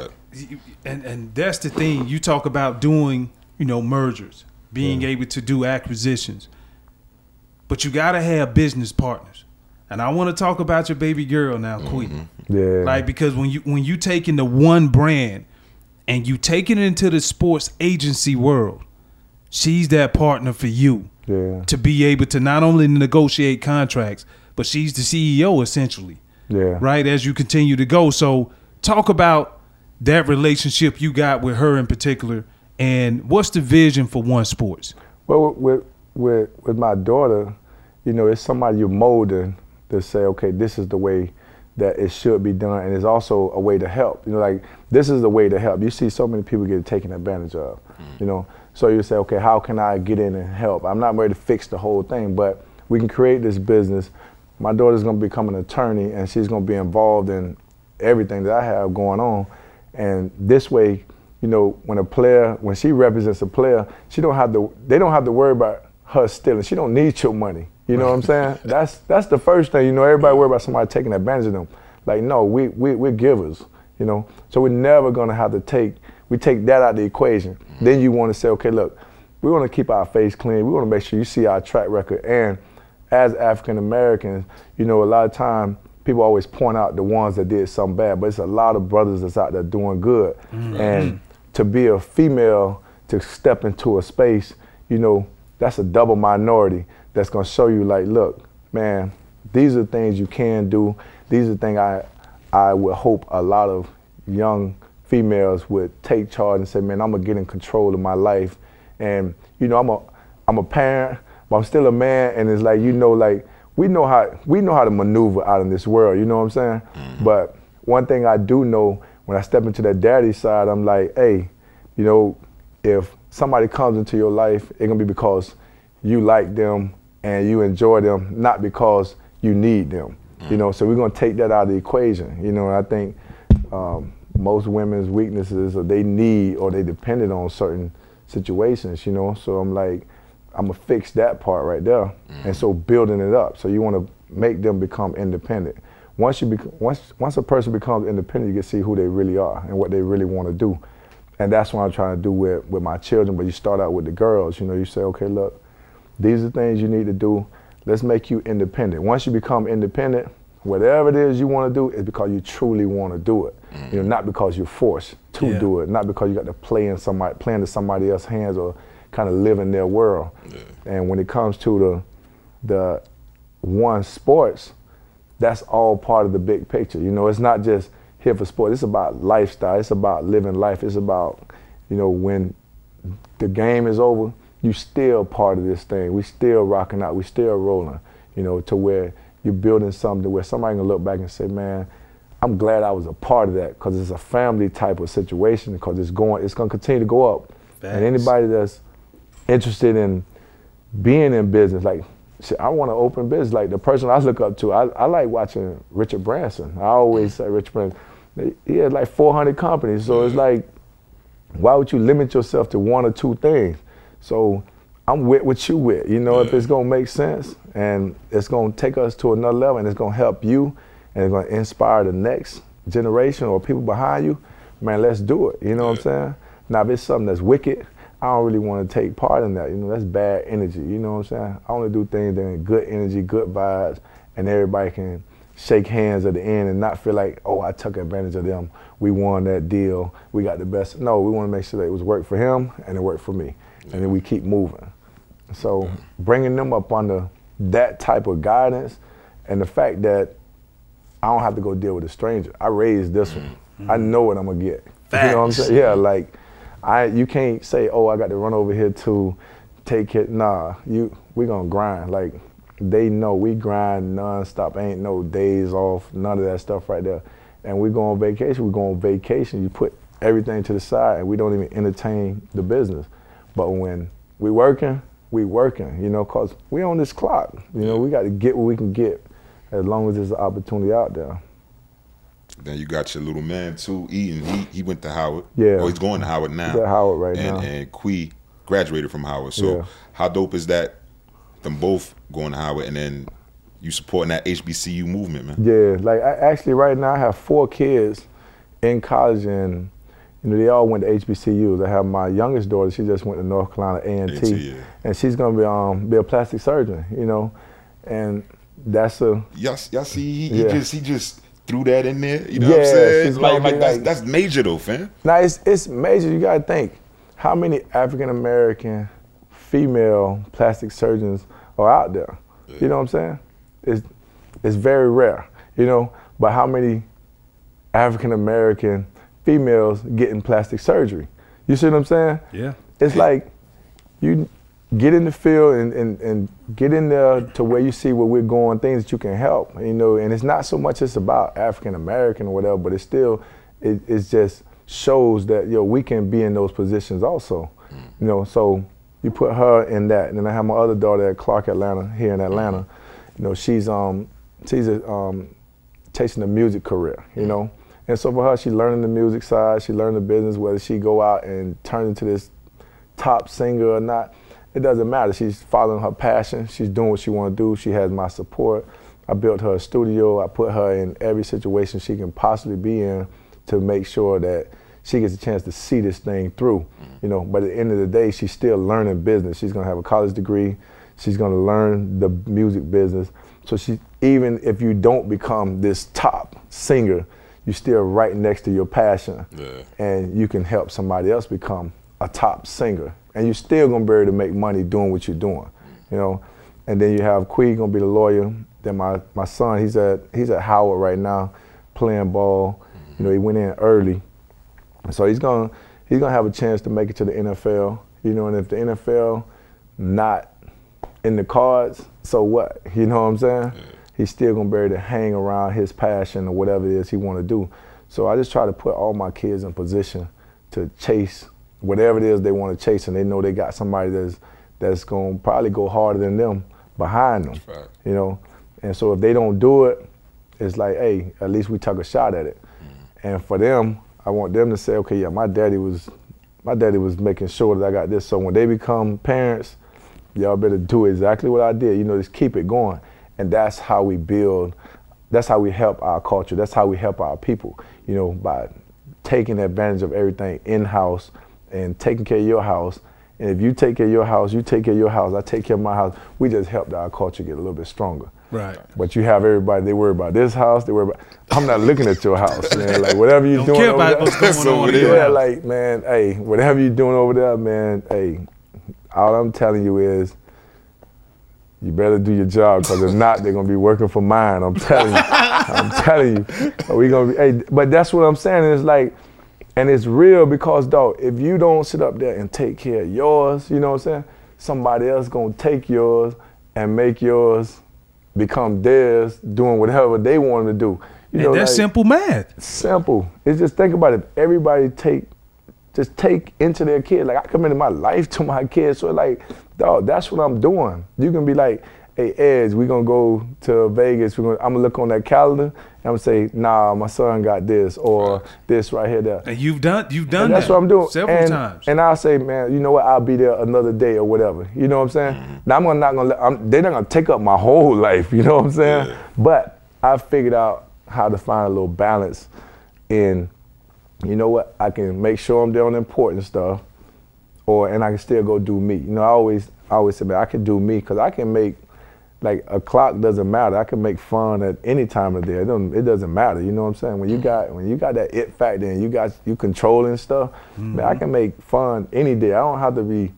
S2: and that's the thing. You talk about doing, you know, mergers, being able to do acquisitions, but you got to have business partners. And I want to talk about your baby girl now, quick.
S5: Yeah.
S2: Like, because when you take into one brand and you take it into the sports agency world, she's that partner for you to be able to not only negotiate contracts, but she's the CEO essentially. Yeah. Right, as you continue to go. So talk about that relationship you got with her in particular, and what's the vision for One Sports?
S5: Well, with my daughter, you know, it's somebody you're molding to say, okay, this is the way that it should be done, and it's also a way to help. You know, like, this is the way to help. You see so many people get taken advantage of, you know. So you say, okay, how can I get in and help? I'm not ready to fix the whole thing, but we can create this business. My daughter's gonna become an attorney, and she's gonna be involved in everything that I have going on. And this way, you know, when she represents a player, they don't have to worry about her stealing. She don't need your money. You know what I'm saying? That's the first thing. You know, everybody worry about somebody taking advantage of them. Like, no, we're givers, you know. So we're never gonna have to take that out of the equation. Then you want to say, okay, look, we want to keep our face clean. We want to make sure you see our track record. And as African Americans, you know, a lot of time people always point out the ones that did something bad, but it's a lot of brothers that's out there doing good. And to be a female, to step into a space, you know, that's a double minority that's gonna show you, like, look, man, these are things you can do. These are things I would hope a lot of young females would take charge and say, man, I'm gonna get in control of my life. And you know, I'm a parent, but I'm still a man, and it's like, you know, like we know how to maneuver out in this world, you know what I'm saying? Mm-hmm. But one thing I do know, when I step into that daddy side, I'm like, hey, you know, if somebody comes into your life, it's gonna be because you like them and you enjoy them, not because you need them. Mm-hmm. You know, so we're gonna take that out of the equation. You know, I think most women's weaknesses are they need or they dependent on certain situations, you know. So I'm like, I'm gonna fix that part right there. Mm-hmm. And so building it up. So you wanna make them become independent. Once a person becomes independent, you can see who they really are and what they really wanna do. And that's what I'm trying to do with my children. But you start out with the girls, you know, you say, okay, look, these are things you need to do. Let's make you independent. Once you become independent, whatever it is you want to do is because you truly want to do it. Mm-hmm. You know, not because you're forced to do it, not because you got to play into somebody else's hands or kind of live in their world. Yeah. And when it comes to the one sports, that's all part of the big picture. You know, it's not just here for sport. It's about lifestyle. It's about living life. It's about, you know, when the game is over, you still part of this thing. We still rocking out. We still rolling, you know, to where you're building something where somebody can look back and say, man, I'm glad I was a part of that, because it's a family type of situation, because it's going to continue to go up. Thanks. And anybody that's interested in being in business, like, shit, I want to open business. Like the person I look up to, I like watching Richard Branson. I always say Richard Branson. He had like 400 companies, so it's like, why would you limit yourself to one or two things? So I'm with what you with, you know, if it's gonna make sense and it's gonna take us to another level and it's gonna help you and it's gonna inspire the next generation or people behind you, man, let's do it, you know what I'm saying? Now, if it's something that's wicked, I don't really wanna take part in that, you know, that's bad energy, you know what I'm saying? I wanna do things that are good energy, good vibes, and everybody can shake hands at the end and not feel like, oh, I took advantage of them, we won that deal, we got the best. No, we wanna make sure that it was work for him and it worked for me. And then we keep moving. So bringing them up under that type of guidance and the fact that I don't have to go deal with a stranger. I raised this one. I know what I'm gonna get. Facts. You know what I'm saying? Yeah, like you can't say, oh, I got to run over here to take it. Nah, we gonna grind. Like they know we grind nonstop. Ain't no days off, none of that stuff right there. And we go on vacation, you put everything to the side and we don't even entertain the business. But when we working, you know, because we on this clock. You know, we got to get what we can get as long as there's an opportunity out there.
S7: Then you got your little man, too, Eden. He went to Howard.
S5: Yeah.
S7: Oh, he's going to Howard now.
S5: He's at Howard right now.
S7: And Quee graduated from Howard. So how dope is that, them both going to Howard and then you supporting that HBCU movement, man? Yeah, like
S5: actually right now I have 4 kids in college and you know, they all went to HBCUs. I have my youngest daughter, she just went to North Carolina A&T, and she's gonna be a plastic surgeon, you know, and that's a...
S7: Y'all see, he just threw that in there, you know what I'm saying? Like that's major though, fam.
S5: Now it's major. You gotta think, how many African-American female plastic surgeons are out there? You know what I'm saying? It's very rare, you know, but how many African-American females getting plastic surgery? You see what I'm saying?
S2: Yeah.
S5: It's like you get in the field and get in there to where you see where we're going, things that you can help, you know, and it's not so much it's about African American or whatever, but it's still, it just shows that, yo, we can be in those positions also, you know, so you put her in that. And then I have my other daughter at Clark Atlanta, here in Atlanta, you know, she's chasing a music career, you know. And so for her, she learning the music side, she learning the business, whether she go out and turn into this top singer or not, it doesn't matter. She's following her passion, she's doing what she want to do, she has my support. I built her a studio, I put her in every situation she can possibly be in to make sure that she gets a chance to see this thing through, you know. But at the end of the day, she's still learning business. She's gonna have a college degree, she's gonna learn the music business. So she, even if you don't become this top singer, you're still right next to your passion, and you can help somebody else become a top singer, and you're still gonna be able to make money doing what you're doing, you know. And then you have Quee gonna be the lawyer Then my son, he's at Howard right now, playing ball. You know, he went in early, so he's gonna have a chance to make it to the NFL. You know, and if the NFL not in the cards, so what? You know what I'm saying? Yeah. He's still gonna be able to hang around his passion or whatever it is he want to do. So I just try to put all my kids in position to chase whatever it is they want to chase, and they know they got somebody that's gonna probably go harder than them behind them. Right. You know, and so if they don't do it, it's like, hey, at least we took a shot at it. And for them, I want them to say, okay, yeah, my daddy was making sure that I got this. So when they become parents, y'all better do exactly what I did. You know, just keep it going. And that's how we build, that's how we help our culture. That's how we help our people, you know, by taking advantage of everything in-house and taking care of your house. And if you take care of your house, you take care of your house, I take care of my house, we just helped our culture get a little bit stronger.
S2: Right.
S5: But you have everybody, they worry about this house, they worry about, I'm not looking at your house, man. Like, whatever you're doing
S2: care
S5: over
S2: about
S5: there.
S2: what's going on in your house.
S5: Like, man, hey, whatever you're doing over there, man, hey, all I'm telling you is, you better do your job, because if not, they're gonna be working for mine. I'm telling you. I'm telling you. We gonna be, hey, but that's what I'm saying. It's like, and it's real, because dog, if you don't sit up there and take care of yours, you know what I'm saying? Somebody else gonna take yours and make yours become theirs, doing whatever they want to do. You know,
S2: that's
S5: like,
S2: simple math.
S5: Simple. It's just, think about it. If everybody just take into their kids. Like, I committed my life to my kids, so like, dog, that's what I'm doing. You can be like, hey, Eds, we're gonna go to Vegas. I'm gonna look on that calendar and I'm gonna say, nah, my son got this, or this right here, there.
S2: And you've done
S5: and
S2: that.
S5: That's what I'm doing
S2: several times.
S5: And I'll say, man, you know what? I'll be there another day or whatever. You know what I'm saying? Mm-hmm. Now they're not gonna take up my whole life. You know what I'm saying? Yeah. But I figured out how to find a little balance in, you know what? I can make sure I'm doing important stuff, and I can still go do me. You know, I always say, man, I can do me, because I can make, like, a clock doesn't matter. I can make fun at any time of the day. It doesn't matter. You know what I'm saying? When you got that it factor and you controlling stuff, man, I can make fun any day. I don't have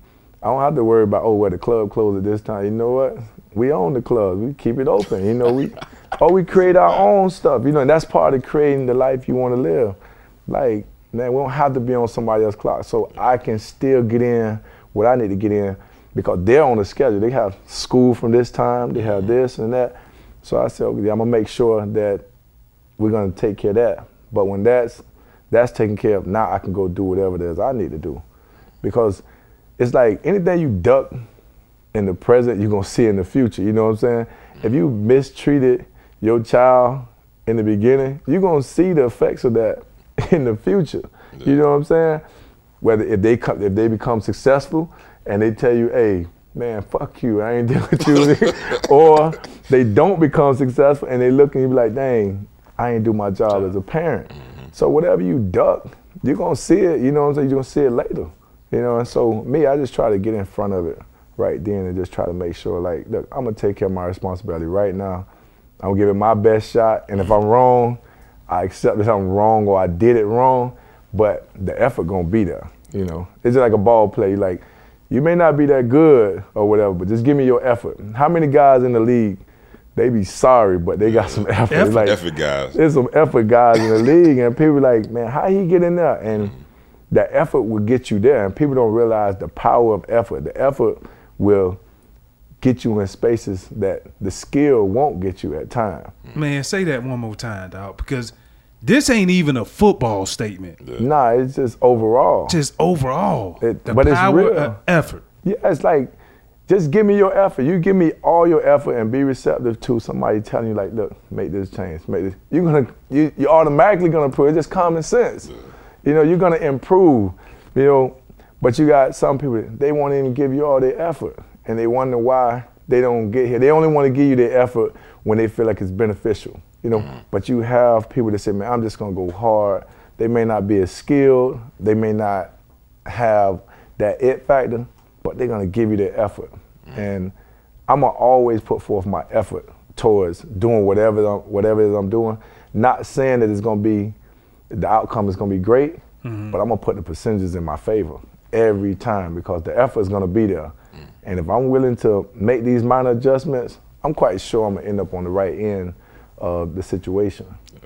S5: to worry about, oh, well, the club closed at this time. You know what? We own the club. We keep it open. You know, we create our own stuff. You know, and that's part of creating the life you want to live. Like, man, we don't have to be on somebody else's clock. So I can still get in what I need to get in, because they're on the schedule. They have school from this time, they have this and that. So I said, okay, I'm gonna make sure that we're gonna take care of that. But when that's taken care of, now I can go do whatever it is I need to do. Because it's like, anything you duck in the present, you're gonna see in the future, you know what I'm saying? If you mistreated your child in the beginning, you're gonna see the effects of that in the future. Yeah. You know what I'm saying? Whether if they become successful and they tell you, hey, man, fuck you, I ain't dealing with you. Or they don't become successful and they look and you be like, dang, I ain't do my job as a parent. Mm-hmm. So whatever you duck, you're gonna see it, you know what I'm saying? You're gonna see it later. You know, and so me, I just try to get in front of it right then and just try to make sure, like, look, I'm gonna take care of my responsibility right now. I'm gonna give it my best shot, and if I'm wrong, I accept that I'm wrong or I did it wrong, but the effort gonna be there, you know? It's just like a ball play, like, you may not be that good or whatever, but just give me your effort. How many guys in the league, they be sorry, but they got some effort.
S7: Effort guys.
S5: There's some effort guys in the league, and people like, man, how he get in there? And that effort will get you there, and people don't realize the power of effort. The effort will get you in spaces that the skill won't get you at time.
S2: Man, say that one more time, dog, because this ain't even a football statement.
S5: Yeah. Nah, it's just overall.
S2: Just overall.
S5: The but power it's real.
S2: Of effort.
S5: Yeah, it's like, just give me your effort. You give me all your effort and be receptive to somebody telling you, like, look, make this change, make this. You're automatically gonna improve. It's just common sense. Yeah. You know, you're gonna improve, you know, but you got some people, they won't even give you all their effort. And they wonder why they don't get here. They only want to give you their effort when they feel like it's beneficial, you know. But you have people that say, man, I'm just going to go hard. They may not be as skilled. They may not have that it factor, but they're going to give you their effort. And I'm going to always put forth my effort towards doing whatever it is I'm doing. Not saying that it's going to be, the outcome is going to be great, but I'm going to put the percentages in my favor every time, because the effort is going to be there. And if I'm willing to make these minor adjustments, I'm quite sure I'm gonna end up on the right end of the situation.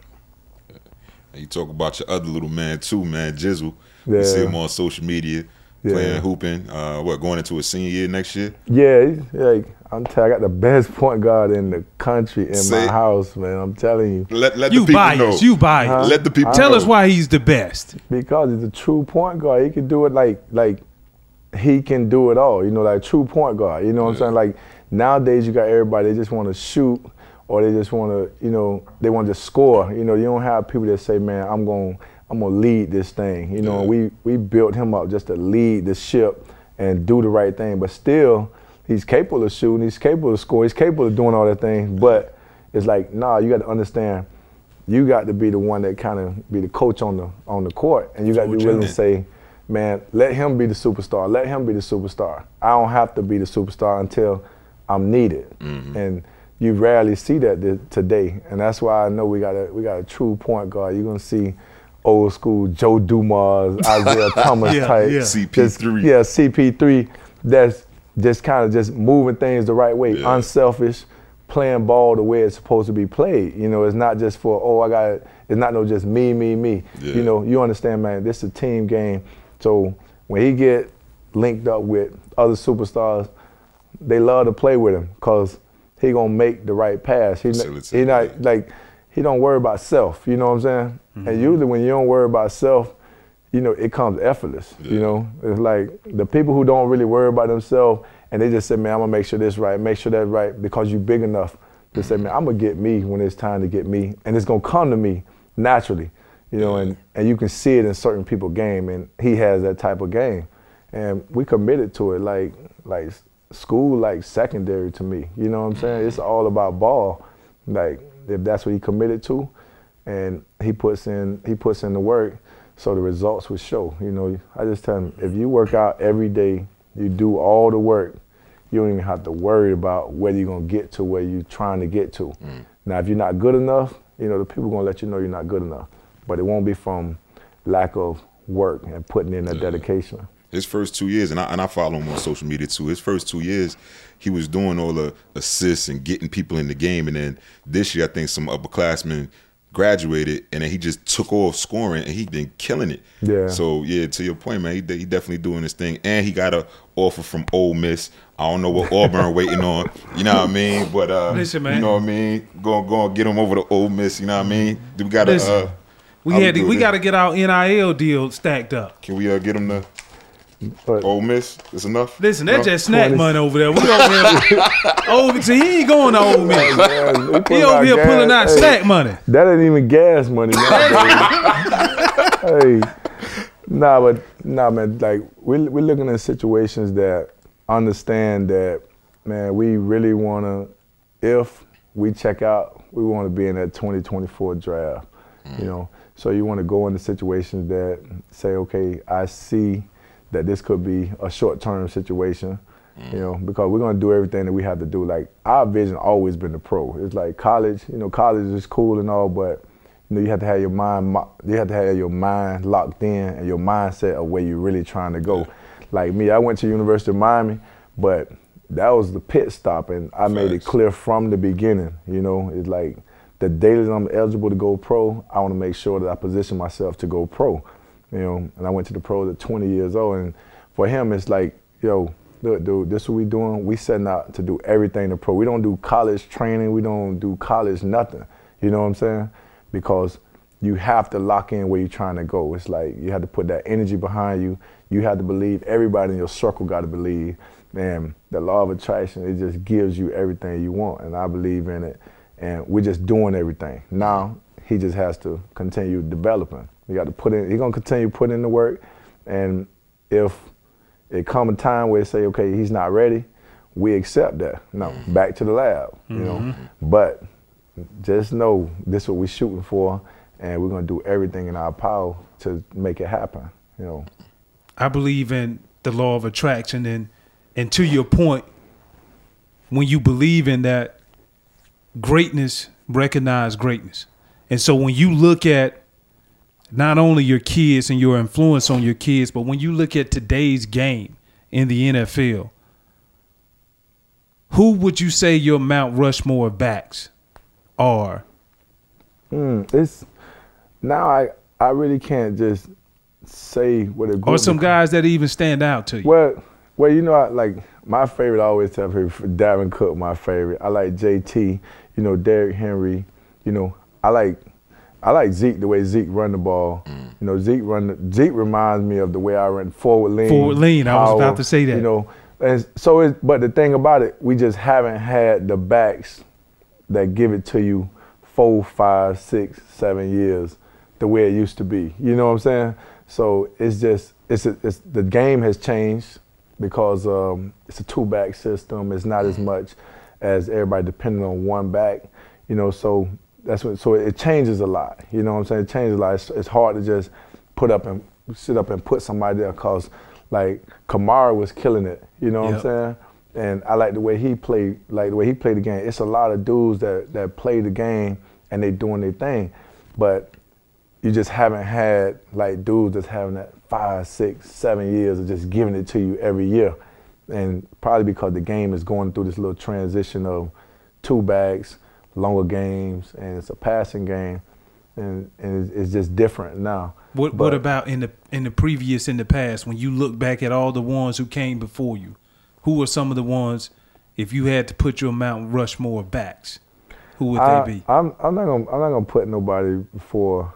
S7: And you talk about your other little man too, man, Jizzle.
S5: Yeah.
S7: You see him on social media playing
S5: Yeah.
S7: hooping. Going into a senior year next year?
S5: Yeah, like I'm telling you, I got the best point guard in the country in
S7: Say-
S5: my house, man. I'm telling you.
S7: Let the
S2: You
S7: people
S2: biased.
S7: know.
S2: You biased.
S7: Let the people
S2: Tell
S7: know.
S2: us why he's the best.
S5: Because he's a true point guard. He can do it like he can do it all. You know, like true point guard. You know what I'm saying? Like nowadays you got everybody, they just want to shoot or they just want to, you know, they want to just score. You know, you don't have people that say, man, I'm gonna lead this thing. You know, we built him up just to lead the ship and do the right thing. But still, he's capable of shooting, he's capable of scoring, he's capable of doing all that thing. But it's like, nah, you got to understand, you got to be the one that kind of be the coach on the court, and you got to be willing to say, man, let him be the superstar. Let him be the superstar. I don't have to be the superstar until I'm needed. And you rarely see that today, and that's why I know we got a true point guard. You're gonna see old school Joe Dumars, Isaiah Thomas type,
S7: CP3.
S5: CP3. That's just kind of just moving things the right way, unselfish, playing ball the way it's supposed to be played. You know, it's not just for it's not no just me. You know, you understand, man. This is a team game. So when he get linked up with other superstars, they love to play with him because he gonna make the right pass. He not like he don't worry about self. You know what I'm saying? And usually when you don't worry about self, you know, it comes effortless. You know, it's like the people who don't really worry about themselves and they just say, man, I'm gonna make sure this right, make sure that right, because you big enough to say, man, I'm gonna get me when it's time to get me, and it's gonna come to me naturally. You know, and you can see it in certain people's game, and he has that type of game. And we committed to it like school, like secondary to me. You know what I'm saying? It's all about ball. Like, if that's what he committed to, and he puts in the work, so the results would show. You know, I just tell him, if you work out every day, you do all the work, you don't even have to worry about whether you're gonna get to where you're trying to get to. Now, if you're not good enough, you know, the people gonna let you know you're not good enough. But it won't be from lack of work and putting in that dedication.
S7: His first 2 years, and I follow him on social media too, his first 2 years, he was doing all the assists and getting people in the game. And then this year, I think some upperclassmen graduated, and then he just took off scoring, and he been killing it.
S5: Yeah.
S7: So, yeah, to your point, man, he definitely doing his thing. And he got an offer from Ole Miss. I don't know what Auburn waiting on, you know what I mean? But,
S2: listen, man.
S7: you know what I mean? Go get him over to Ole Miss, you know what I mean? We got to...
S2: We got to get our NIL deal stacked up.
S7: Can we get him to Ole Miss? That's enough?
S2: Listen, that's just snack money over there. We over here. See, he ain't going to Ole Miss. He over here pulling out snack money.
S5: That ain't even gas money. Hey, nah, man. Like we're looking at situations that understand that, man, we really wanna. If we check out, we want to be in that 2024 draft. You know. So you want to go into situations that say, okay, I see that this could be a short-term situation, you know, because we're going to do everything that we have to do. Like, our vision always been the pro. It's like college, you know, college is cool and all, but, you know, you have to have your mind locked in and your mindset of where you're really trying to go. Like me, I went to University of Miami, but that was the pit stop, and I made it clear from the beginning, you know. It's like, the day that I'm eligible to go pro, I want to make sure that I position myself to go pro, you know. And I went to the pros at 20 years old, and for him, it's like, yo, look, dude, this is what we doing. We setting out to do everything to pro. We don't do college training. We don't do college nothing. You know what I'm saying? Because you have to lock in where you're trying to go. It's like you have to put that energy behind you. You have to believe. Everybody in your circle got to believe. Man, the law of attraction, it just gives you everything you want, and I believe in it. And we're just doing everything. Now, he just has to continue developing. You got to put in, he's going to continue putting in the work. And if it come a time where they say, okay, he's not ready, we accept that. No, back to the lab, you know. But just know this is what we're shooting for, and we're going to do everything in our power to make it happen, you know.
S2: I believe in the law of attraction, and to your point, when you believe in that, greatness recognize greatness. And so when you look at not only your kids and your influence on your kids, but when you look at today's game in the NFL, who would you say your Mount Rushmore backs are?
S5: It's now I really can't just say what a group.
S2: Or some guys that even stand out to you.
S5: Well, you know, like my favorite, I always tell people, Darren Cook, my favorite. I like JT, you know, Derrick Henry. You know, I like Zeke, the way Zeke run the ball. You know, Zeke reminds me of the way I run forward lean.
S2: Forward lean, I was about to say that.
S5: You know, and so but the thing about it, we just haven't had the backs that give it to you 4, 5, 6, 7 years the way it used to be. You know what I'm saying? So it's just the game has changed because it's a 2-back system. It's not as much as everybody depending on one back. You know, so so it changes a lot. You know what I'm saying? It changes a lot. It's hard to just sit up and put somebody there because like Kamara was killing it. You know what I'm saying? And I like the way he played. Like the way he played the game. It's a lot of dudes that play the game and they doing their thing, but you just haven't had like dudes that's having that 5, 6, 7 years of just giving it to you every year. And probably because the game is going through this little transition of 2 backs, longer games, and it's a passing game, and it's just different now.
S2: What about in the past, when you look back at all the ones who came before you? Who are some of the ones, if you had to put your Mount Rushmore backs, who would they be?
S5: I'm not gonna put nobody before.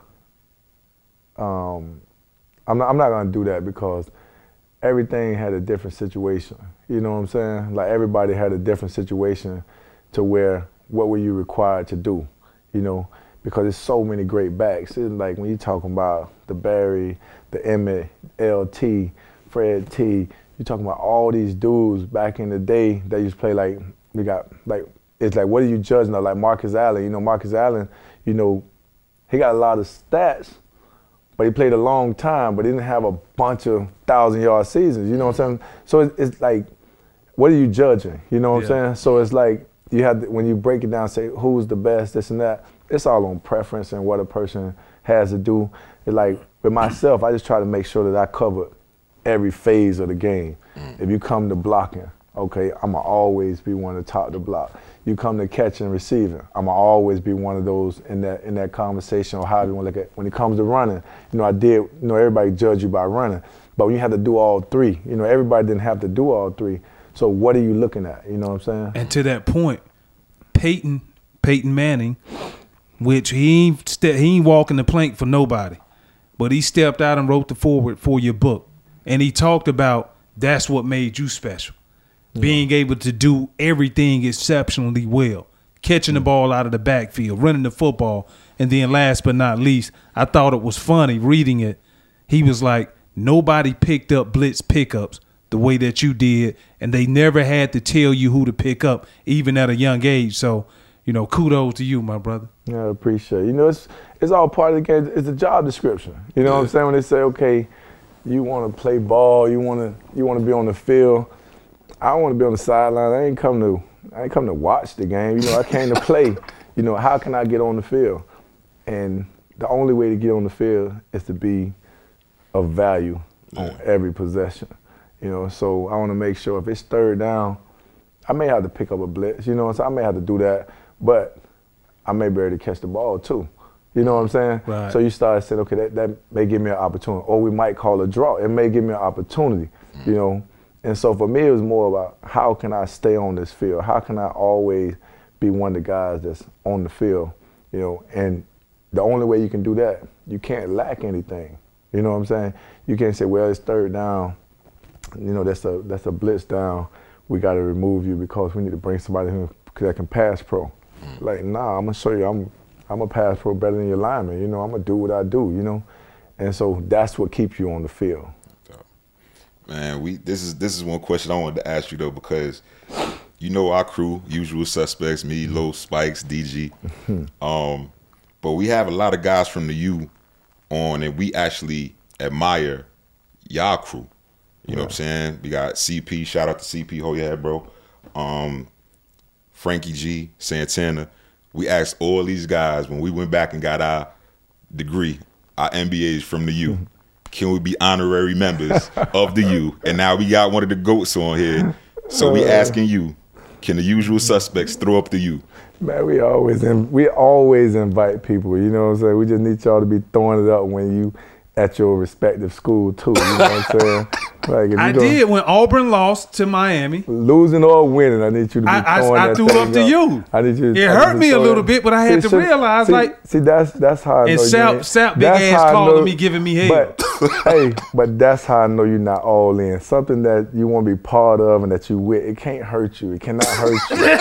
S5: I'm not gonna do that because everything had a different situation. You know what I'm saying? Like everybody had a different situation to where what were you required to do? You know, because there's so many great backs. It's like when you're talking about the Barry, the Emmett, LT, Fred T. You're talking about all these dudes back in the day that used to play like we got like it's like what are you judging of? Like Marcus Allen. You know, Marcus Allen. You know, he got a lot of stats. But he played a long time, but he didn't have a bunch of 1,000-yard seasons. You know what I'm saying? So it's like, what are you judging? You know what I'm saying? So it's like you have to, when you break it down, say who's the best, this and that. It's all on preference and what a person has to do. It's like with myself, I just try to make sure that I cover every phase of the game. If you come to blocking, okay, I'ma always be one to top the block. You come to catching and receiving, I'ma always be one of those in that conversation or how you want to look at. When it comes to running, you know, everybody judge you by running, but when you have to do all 3, you know, everybody didn't have to do all 3. So what are you looking at? You know what I'm saying?
S2: And to that point, Peyton Manning, which he ain't walking the plank for nobody, but he stepped out and wrote the foreword for your book, and he talked about that's what made you special. Being able to do everything exceptionally well, catching the ball out of the backfield, running the football, and then last but not least, I thought it was funny reading it. He was like, nobody picked up blitz pickups the way that you did, and they never had to tell you who to pick up, even at a young age. So, you know, kudos to you, my brother.
S5: Yeah, I appreciate it. You know, it's all part of the game. It's a job description. You know what I'm saying? When they say, okay, you want to play ball, you want to be on the field. I want to be on the sideline. I ain't come to watch the game. You know, I came to play. You know, how can I get on the field? And the only way to get on the field is to be of value on every possession. You know, so I want to make sure if it's 3rd down, I may have to pick up a blitz. You know, so I may have to do that, but I may be able to catch the ball too. You know what I'm saying?
S2: Right.
S5: So you start saying, okay, that may give me an opportunity, or we might call a draw. It may give me an opportunity. You know. And so for me, it was more about how can I stay on this field? How can I always be one of the guys that's on the field? You know, and the only way you can do that, you can't lack anything. You know what I'm saying? You can't say, well, it's 3rd down. You know, that's a blitz down. We got to remove you because we need to bring somebody who that can pass pro. Like, nah, I'm gonna show you I'm a pass pro better than your lineman. You know, I'm gonna do what I do. You know, and so that's what keeps you on the field.
S7: Man, this is one question I wanted to ask you though, because you know our crew, usual suspects, me, Low, Spikes, DG. But we have a lot of guys from the U on, and we actually admire y'all crew. You know what I'm saying? We got CP, shout out to CP, hold your head, bro. Frankie G, Santana. We asked all these guys when we went back and got our degree, our MBAs from the U. Can we be honorary members of the U? And now we got one of the GOATs on here. So we asking you, Can the usual suspects throw up the U?
S5: Man, we always invite people. You know what I'm saying? We just need y'all to be throwing it up when you at your respective school too. You know what I'm saying? Like if
S2: I did when Auburn lost to Miami.
S5: Losing or winning, I need you to be throwing that
S2: threw
S5: thing
S2: up to you.
S5: I need you.
S2: It hurt me a little bit, but I had to realize
S5: that's how I know.
S2: And Sap big ass calling me, giving me hell.
S5: But but that's how I know you're not all in. Something that you want to be part of and that you with. It can't hurt you. It cannot hurt you.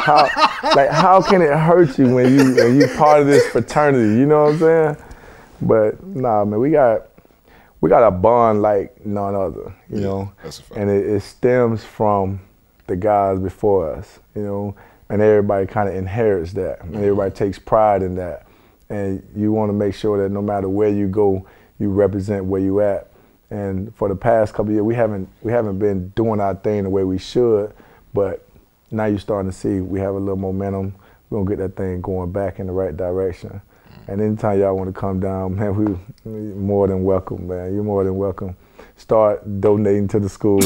S5: How can it hurt you when you part of this fraternity? You know what I'm saying? But nah, man, we got a bond like none other, you know,
S7: that's a fact.
S5: And it stems from the guys before us, you know, and everybody kind of inherits that, and everybody takes pride in that, and you want to make sure that no matter where you go, you represent where you at. And for the past couple of years, we haven't been doing our thing the way we should, but now you're starting to see we have a little momentum. We're gonna get that thing going back in the right direction. And anytime y'all want to come down, man, we more than welcome, man. You're more than welcome. Start donating to the school.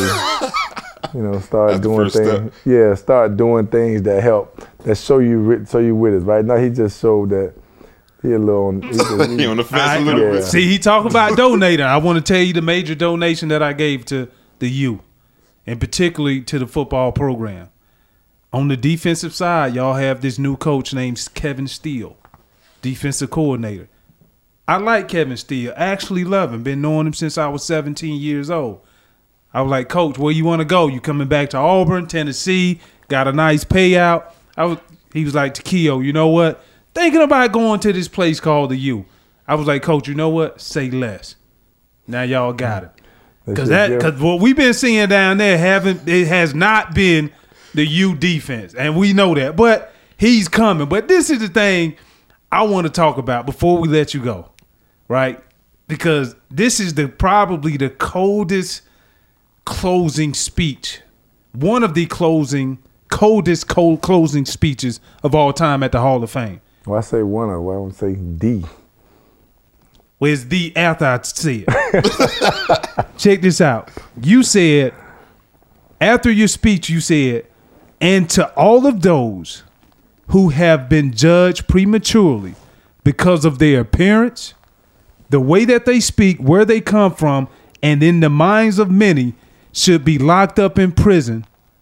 S5: You know, start doing things. Yeah, start doing things that help, that show you with us. Right now, he just showed that he a little on.
S7: He on the fence a little bit.
S2: See, he talk about donating. I want to tell you the major donation that I gave to the U, and particularly to the football program. On the defensive side, y'all have this new coach named Kevin Steele. Defensive coordinator. I like Kevin Steele. I actually love him. Been knowing him since I was 17 years old. I was like, Coach, where you want to go? You coming back to Auburn, Tennessee, got a nice payout. He was like, Takeo, you know what? Thinking about going to this place called the U. I was like, Coach, you know what? Say less. Now y'all got it. Because what we've been seeing down there it has not been the U defense. And we know that. But he's coming. But this is the thing I want to talk about before we let you go, right? Because this is probably the coldest closing speech, one of the coldest closing speeches of all time at the Hall of Fame.
S5: Well, I say one of them. I don't say D.
S2: Where's the after I say it? Check this out. You said, after your speech, you said, and to all of those who have been judged prematurely because of their appearance, the way that they speak, where they come from, and in the minds of many, should be locked up in prison.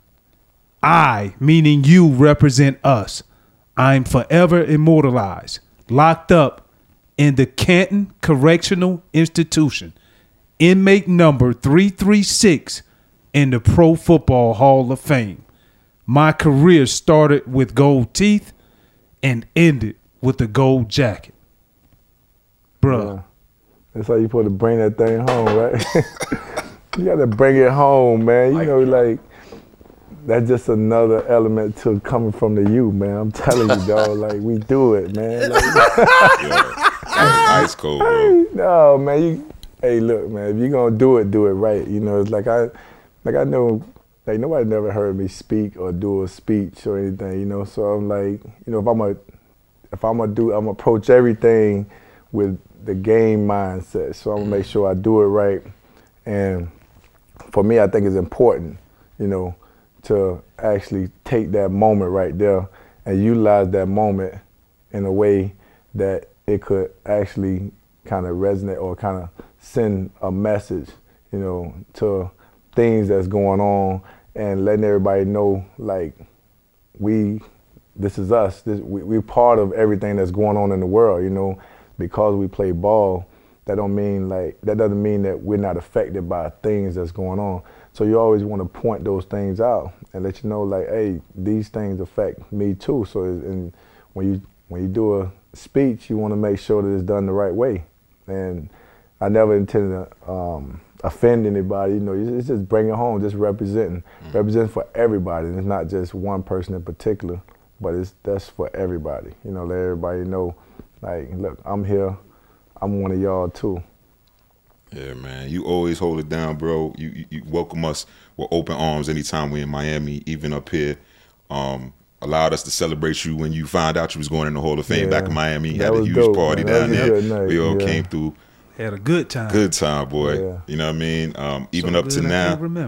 S2: I, meaning you, represent us. I'm forever immortalized, locked up in the Canton Correctional Institution, inmate number 336 in the Pro Football Hall of Fame. My career started with gold teeth and ended with a gold jacket. Bruh.
S5: Yeah. That's how you supposed to bring that thing home, right? You got to bring it home, man. You know, like, that's just another element to coming from the U, man. I'm telling you, dog. Like, we do it, man. Like,
S7: ice cold, bro.
S5: No, man. Hey, look, man. If you're gonna do it right. You know, it's like I know. Like, nobody never heard me speak or do a speech or anything, you know. So I'm like, you know, if I'm gonna approach everything with the game mindset. So I'm gonna make sure I do it right. And for me, I think it's important, you know, to actually take that moment right there and utilize that moment in a way that it could actually kind of resonate or kind of send a message, you know, to things that's going on, and letting everybody know, like, this is us. We're part of everything that's going on in the world, you know. Because we play ball, that doesn't mean that we're not affected by things that's going on. So you always want to point those things out and let you know, like, hey, these things affect me too. So and when you do a speech, you want to make sure that it's done the right way. And I never intended to offend anybody. You know, it's just bring it home, just representing for everybody. And it's not just one person in particular, but that's for everybody. You know, let everybody know, like, look, I'm here. I'm one of y'all too.
S7: Yeah, man. You always hold it down, bro. You welcome us with open arms anytime we're in Miami, even up here. Allowed us to celebrate you when you found out you was going in the Hall of Fame back in Miami. Had a huge
S5: dope,
S7: party
S5: man.
S7: down there. We all came through.
S2: Had a good time.
S7: Good time, boy.
S5: Yeah.
S7: You know what I mean? Even
S2: so
S7: up to now.
S2: I can't remember.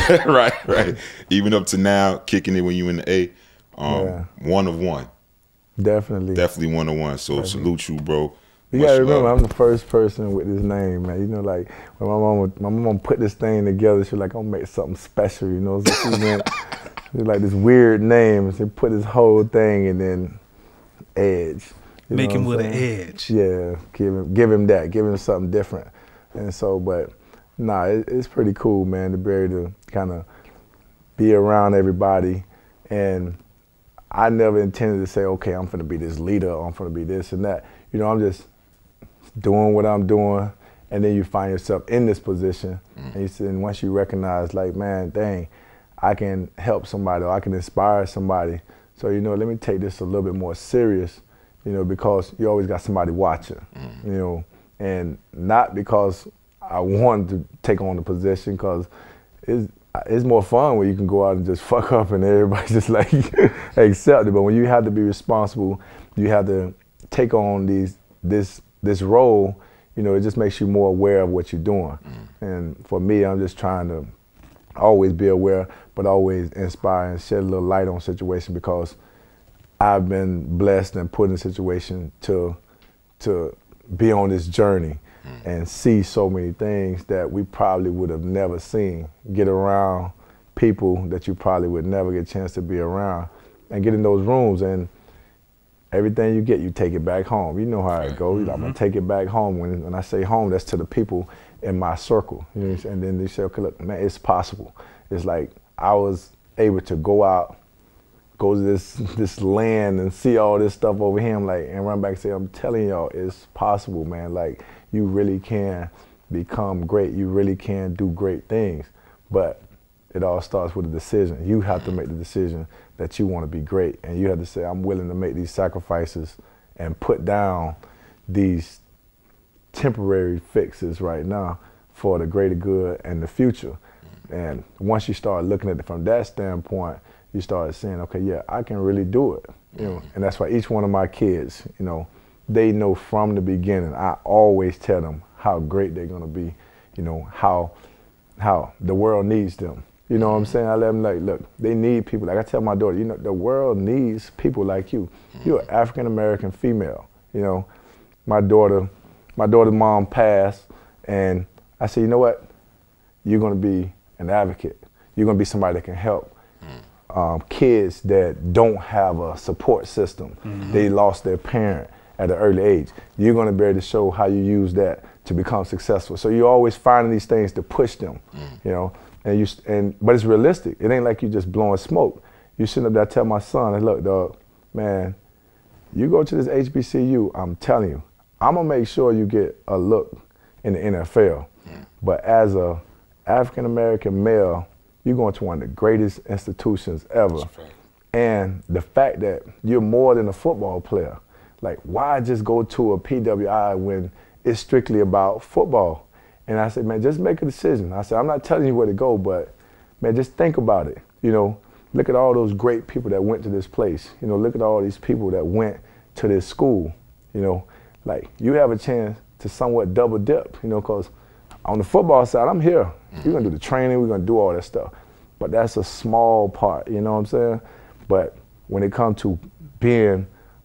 S7: Right. Even up to now, kicking it when you in the A, one of one.
S5: Definitely
S7: 1 of 1. So salute you, bro.
S5: You gotta remember, I'm the first person with this name, man. You know, like when my mom put this thing together, she was like, "I'm gonna make something special," you know. So she went, it was like this weird name, and she put this whole thing, and then Edge.
S2: Make him with an edge.
S5: Yeah, give him something different. And so, but nah, it's pretty cool, man, to be able to kind of be around everybody. And I never intended to say, okay, I'm finna be this leader, or I'm finna be this and that. You know, I'm just doing what I'm doing, and then you find yourself in this position, and once you recognize, like, man, dang, I can help somebody, or I can inspire somebody. So, you know, let me take this a little bit more serious, you know, because you always got somebody watching, you know, and not because I wanted to take on the position, because it's more fun when you can go out and just fuck up and everybody just like accept it. But when you have to be responsible, you have to take on this role, you know, it just makes you more aware of what you're doing. And for me, I'm just trying to always be aware, but always inspire and shed a little light on situation, because I've been blessed and put in a situation to be on this journey and see so many things that we probably would have never seen, get around people that you probably would never get a chance to be around, and get in those rooms, and everything you get, you take it back home. You know how it goes. I'm gonna take it back home. When I say home, that's to the people in my circle. You know what I'm saying? And then they say, okay, look, man, it's possible. It's like I was able to go out, go to this land and see all this stuff over here, and run back and say, I'm telling y'all, it's possible, man. Like, you really can become great. You really can do great things. But it all starts with a decision. You have to make the decision that you want to be great, and you have to say, I'm willing to make these sacrifices and put down these temporary fixes right now for the greater good and the future. And once you start looking at it from that standpoint, you start saying, okay, yeah, I can really do it. You know, and that's why each one of my kids, you know, they know from the beginning. I always tell them how great they're gonna be, you know, how the world needs them. You know what I'm saying? I let them, like, look, they need people. Like I tell my daughter, you know, the world needs people like you. You're an African-American female. You know, my daughter's mom passed, and I said, you know what? You're gonna be an advocate. You're gonna be somebody that can help kids that don't have a support system. They lost their parent at an early age. You're gonna be able to show how you use that to become successful. So you're always finding these things to push them, you know. But it's realistic. It ain't like you just blowing smoke. You sitting up there, tell my son, hey, look, dog, man, you go to this HBCU, I'm telling you, I'm gonna make sure you get a look in the NFL. But as a African-American male, you're going to one of the greatest institutions ever. And the fact that you're more than a football player, like, why just go to a PWI when it's strictly about football? And I said, man, just make a decision. I said, I'm not telling you where to go, but man, just think about it. You know, look at all those great people that went to this place. You know, look at all these people that went to this school. You know, like, you have a chance to somewhat double dip, you know, because on the football side, I'm here. We're gonna do the training, we're gonna do all that stuff. But that's a small part, you know what I'm saying? But when it comes to being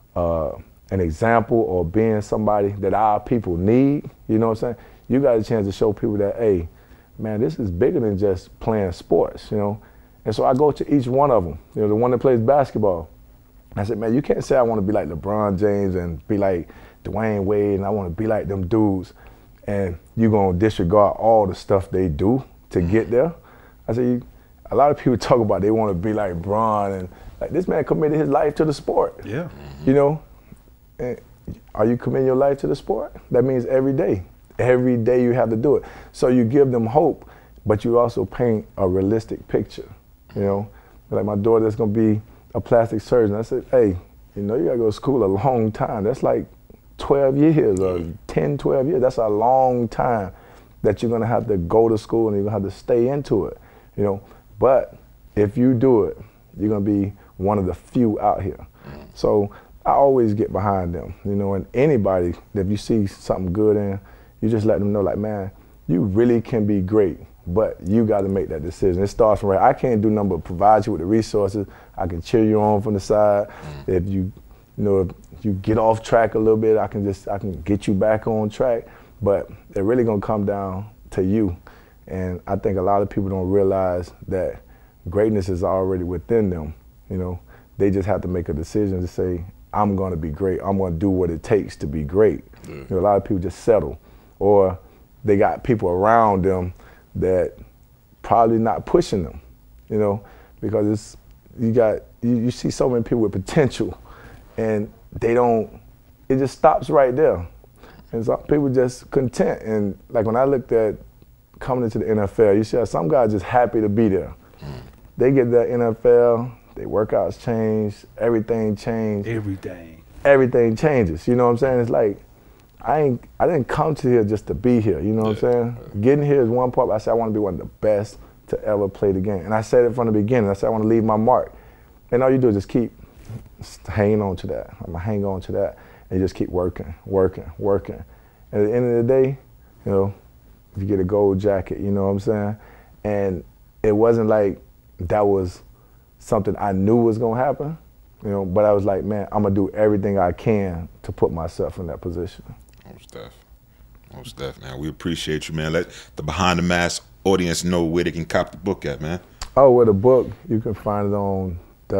S5: an example or being somebody that our people need, you know what I'm saying? You got a chance to show people that, hey, man, this is bigger than just playing sports, you know? And so I go to each one of them, you know, the one that plays basketball. I said, man, you can't say I want to be like LeBron James and be like Dwayne Wade and I want to be like them dudes, and you're going to disregard all the stuff they do to get there. I said, a lot of people talk about they want to be like Bron, and like, this man committed his life to the sport.
S2: Yeah.
S5: You know, and are you committing your life to the sport? That means every day. Every day you have to do it. So you give them hope, but you also paint a realistic picture. You know, like my daughter that's going to be a plastic surgeon. I said, hey, you know, you got to go to school a long time. That's like 12 years or 10, 12 years. That's a long time that you're going to have to go to school and you're going to have to stay into it, you know. But if you do it, you're going to be one of the few out here. So I always get behind them, you know, and anybody, if you see something good in, you just let them know, like, man, you really can be great. But you got to make that decision. It starts from right. I can't do nothing but provide you with the resources. I can cheer you on from the side. If you get off track a little bit, I can get you back on track. But it's really gonna come down to you. And I think a lot of people don't realize that greatness is already within them. You know, they just have to make a decision to say, I'm gonna be great. I'm gonna do what it takes to be great. You know, a lot of people just settle, or they got people around them that probably not pushing them, you know, because you see so many people with potential and it just stops right there. And some people just content. And like when I looked at coming into the NFL, you see some guys just happy to be there. They get the NFL, their workouts change, everything changed. Everything changes, you know what I'm saying? It's like, I didn't come to here just to be here, you know what I'm saying? Getting here is one part, but I said I want to be one of the best to ever play the game. And I said it from the beginning, I said I want to leave my mark. And all you do is just keep hanging on to that. I'm gonna hang on to that, and you just keep working. And at the end of the day, you know, if you get a gold jacket, you know what I'm saying? And it wasn't like that was something I knew was gonna happen, you know, but I was like, man, I'm gonna do everything I can to put myself in that position.
S7: Most def, man. We appreciate you, man. Let the Behind the Mask audience know where they can cop the book at, man.
S5: Oh, well, the book, you can find it on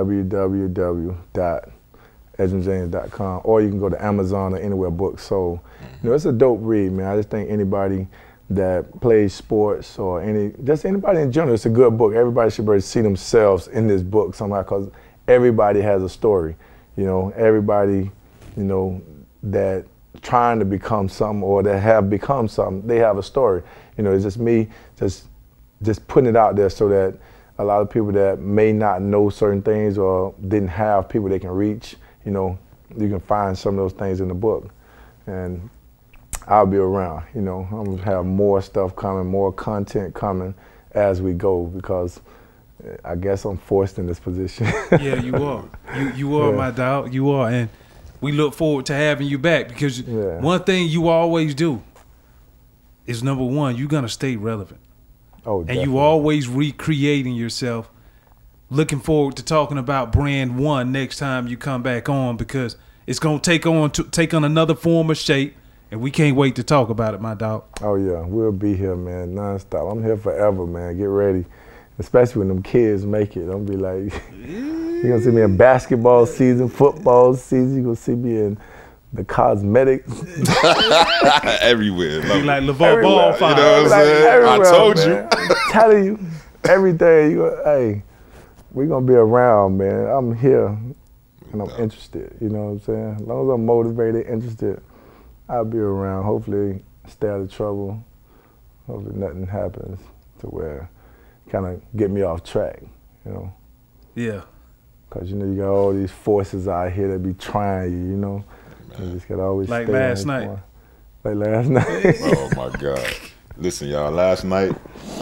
S5: www.edginjames.com, or you can go to Amazon or anywhere books sold. You know, it's a dope read, man. I just think anybody that plays sports or anybody in general, it's a good book. Everybody should be able to see themselves in this book somehow, because everybody has a story. You know, everybody, you know, that trying to become something or that have become something, they have a story. You know, it's just me just putting it out there so that a lot of people that may not know certain things or didn't have people they can reach, you know, you can find some of those things in the book. And I'll be around, you know. I'm gonna have more stuff coming, more content coming as we go, because I guess I'm forced in this position.
S2: Yeah, you are. You are, my dog. You are. And we look forward to having you back, because one thing you always do is, number one, you're going to stay relevant.
S5: Oh, definitely.
S2: And you always recreating yourself. Looking forward to talking about Brand One next time you come back on, because it's going to take on another form of shape, and we can't wait to talk about it, my dog.
S5: Oh, yeah. We'll be here, man, nonstop. I'm here forever, man. Get ready. Especially when them kids make it. I'm be like, you're going to see me in basketball season, football season. You're going to see me in the cosmetics.
S7: Everywhere.
S2: You like LeVar Ball fire.
S7: You know what I'm saying? I told you.
S5: I'm telling you, everything. Hey, we're going to be around, man. I'm here, and I'm interested. You know what I'm saying? As long as I'm motivated, interested, I'll be around. Hopefully stay out of trouble. Hopefully nothing happens to where kind of get me off track, you know?
S2: Yeah.
S5: Because, you know, you got all these forces out here that be trying you, you know? You just got to always
S2: like
S5: stay
S2: last night.
S5: Like last night.
S7: Oh, my God. Listen, y'all, last night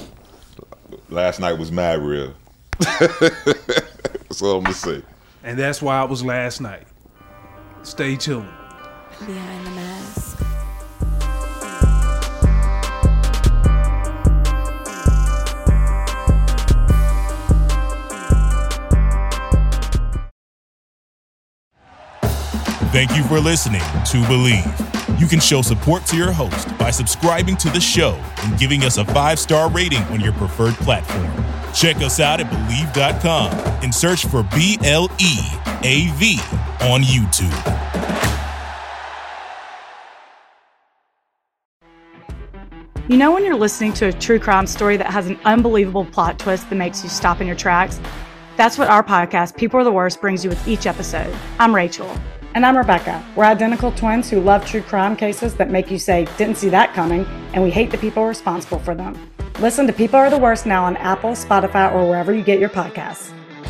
S7: was mad real. That's all I'm going to say.
S2: And that's why it was last night. Stay tuned.
S8: Behind the Mask.
S1: Thank you for listening to Believe. You can show support to your host by subscribing to the show and giving us a 5-star rating on your preferred platform. Check us out at Believe.com and search for BLEAV on YouTube.
S9: You know when you're listening to a true crime story that has an unbelievable plot twist that makes you stop in your tracks? That's what our podcast, People Are the Worst, brings you with each episode. I'm Rachel.
S10: And I'm Rebecca. We're identical twins who love true crime cases that make you say, didn't see that coming, and we hate the people responsible for them. Listen to People Are the Worst now on Apple, Spotify, or wherever you get your podcasts.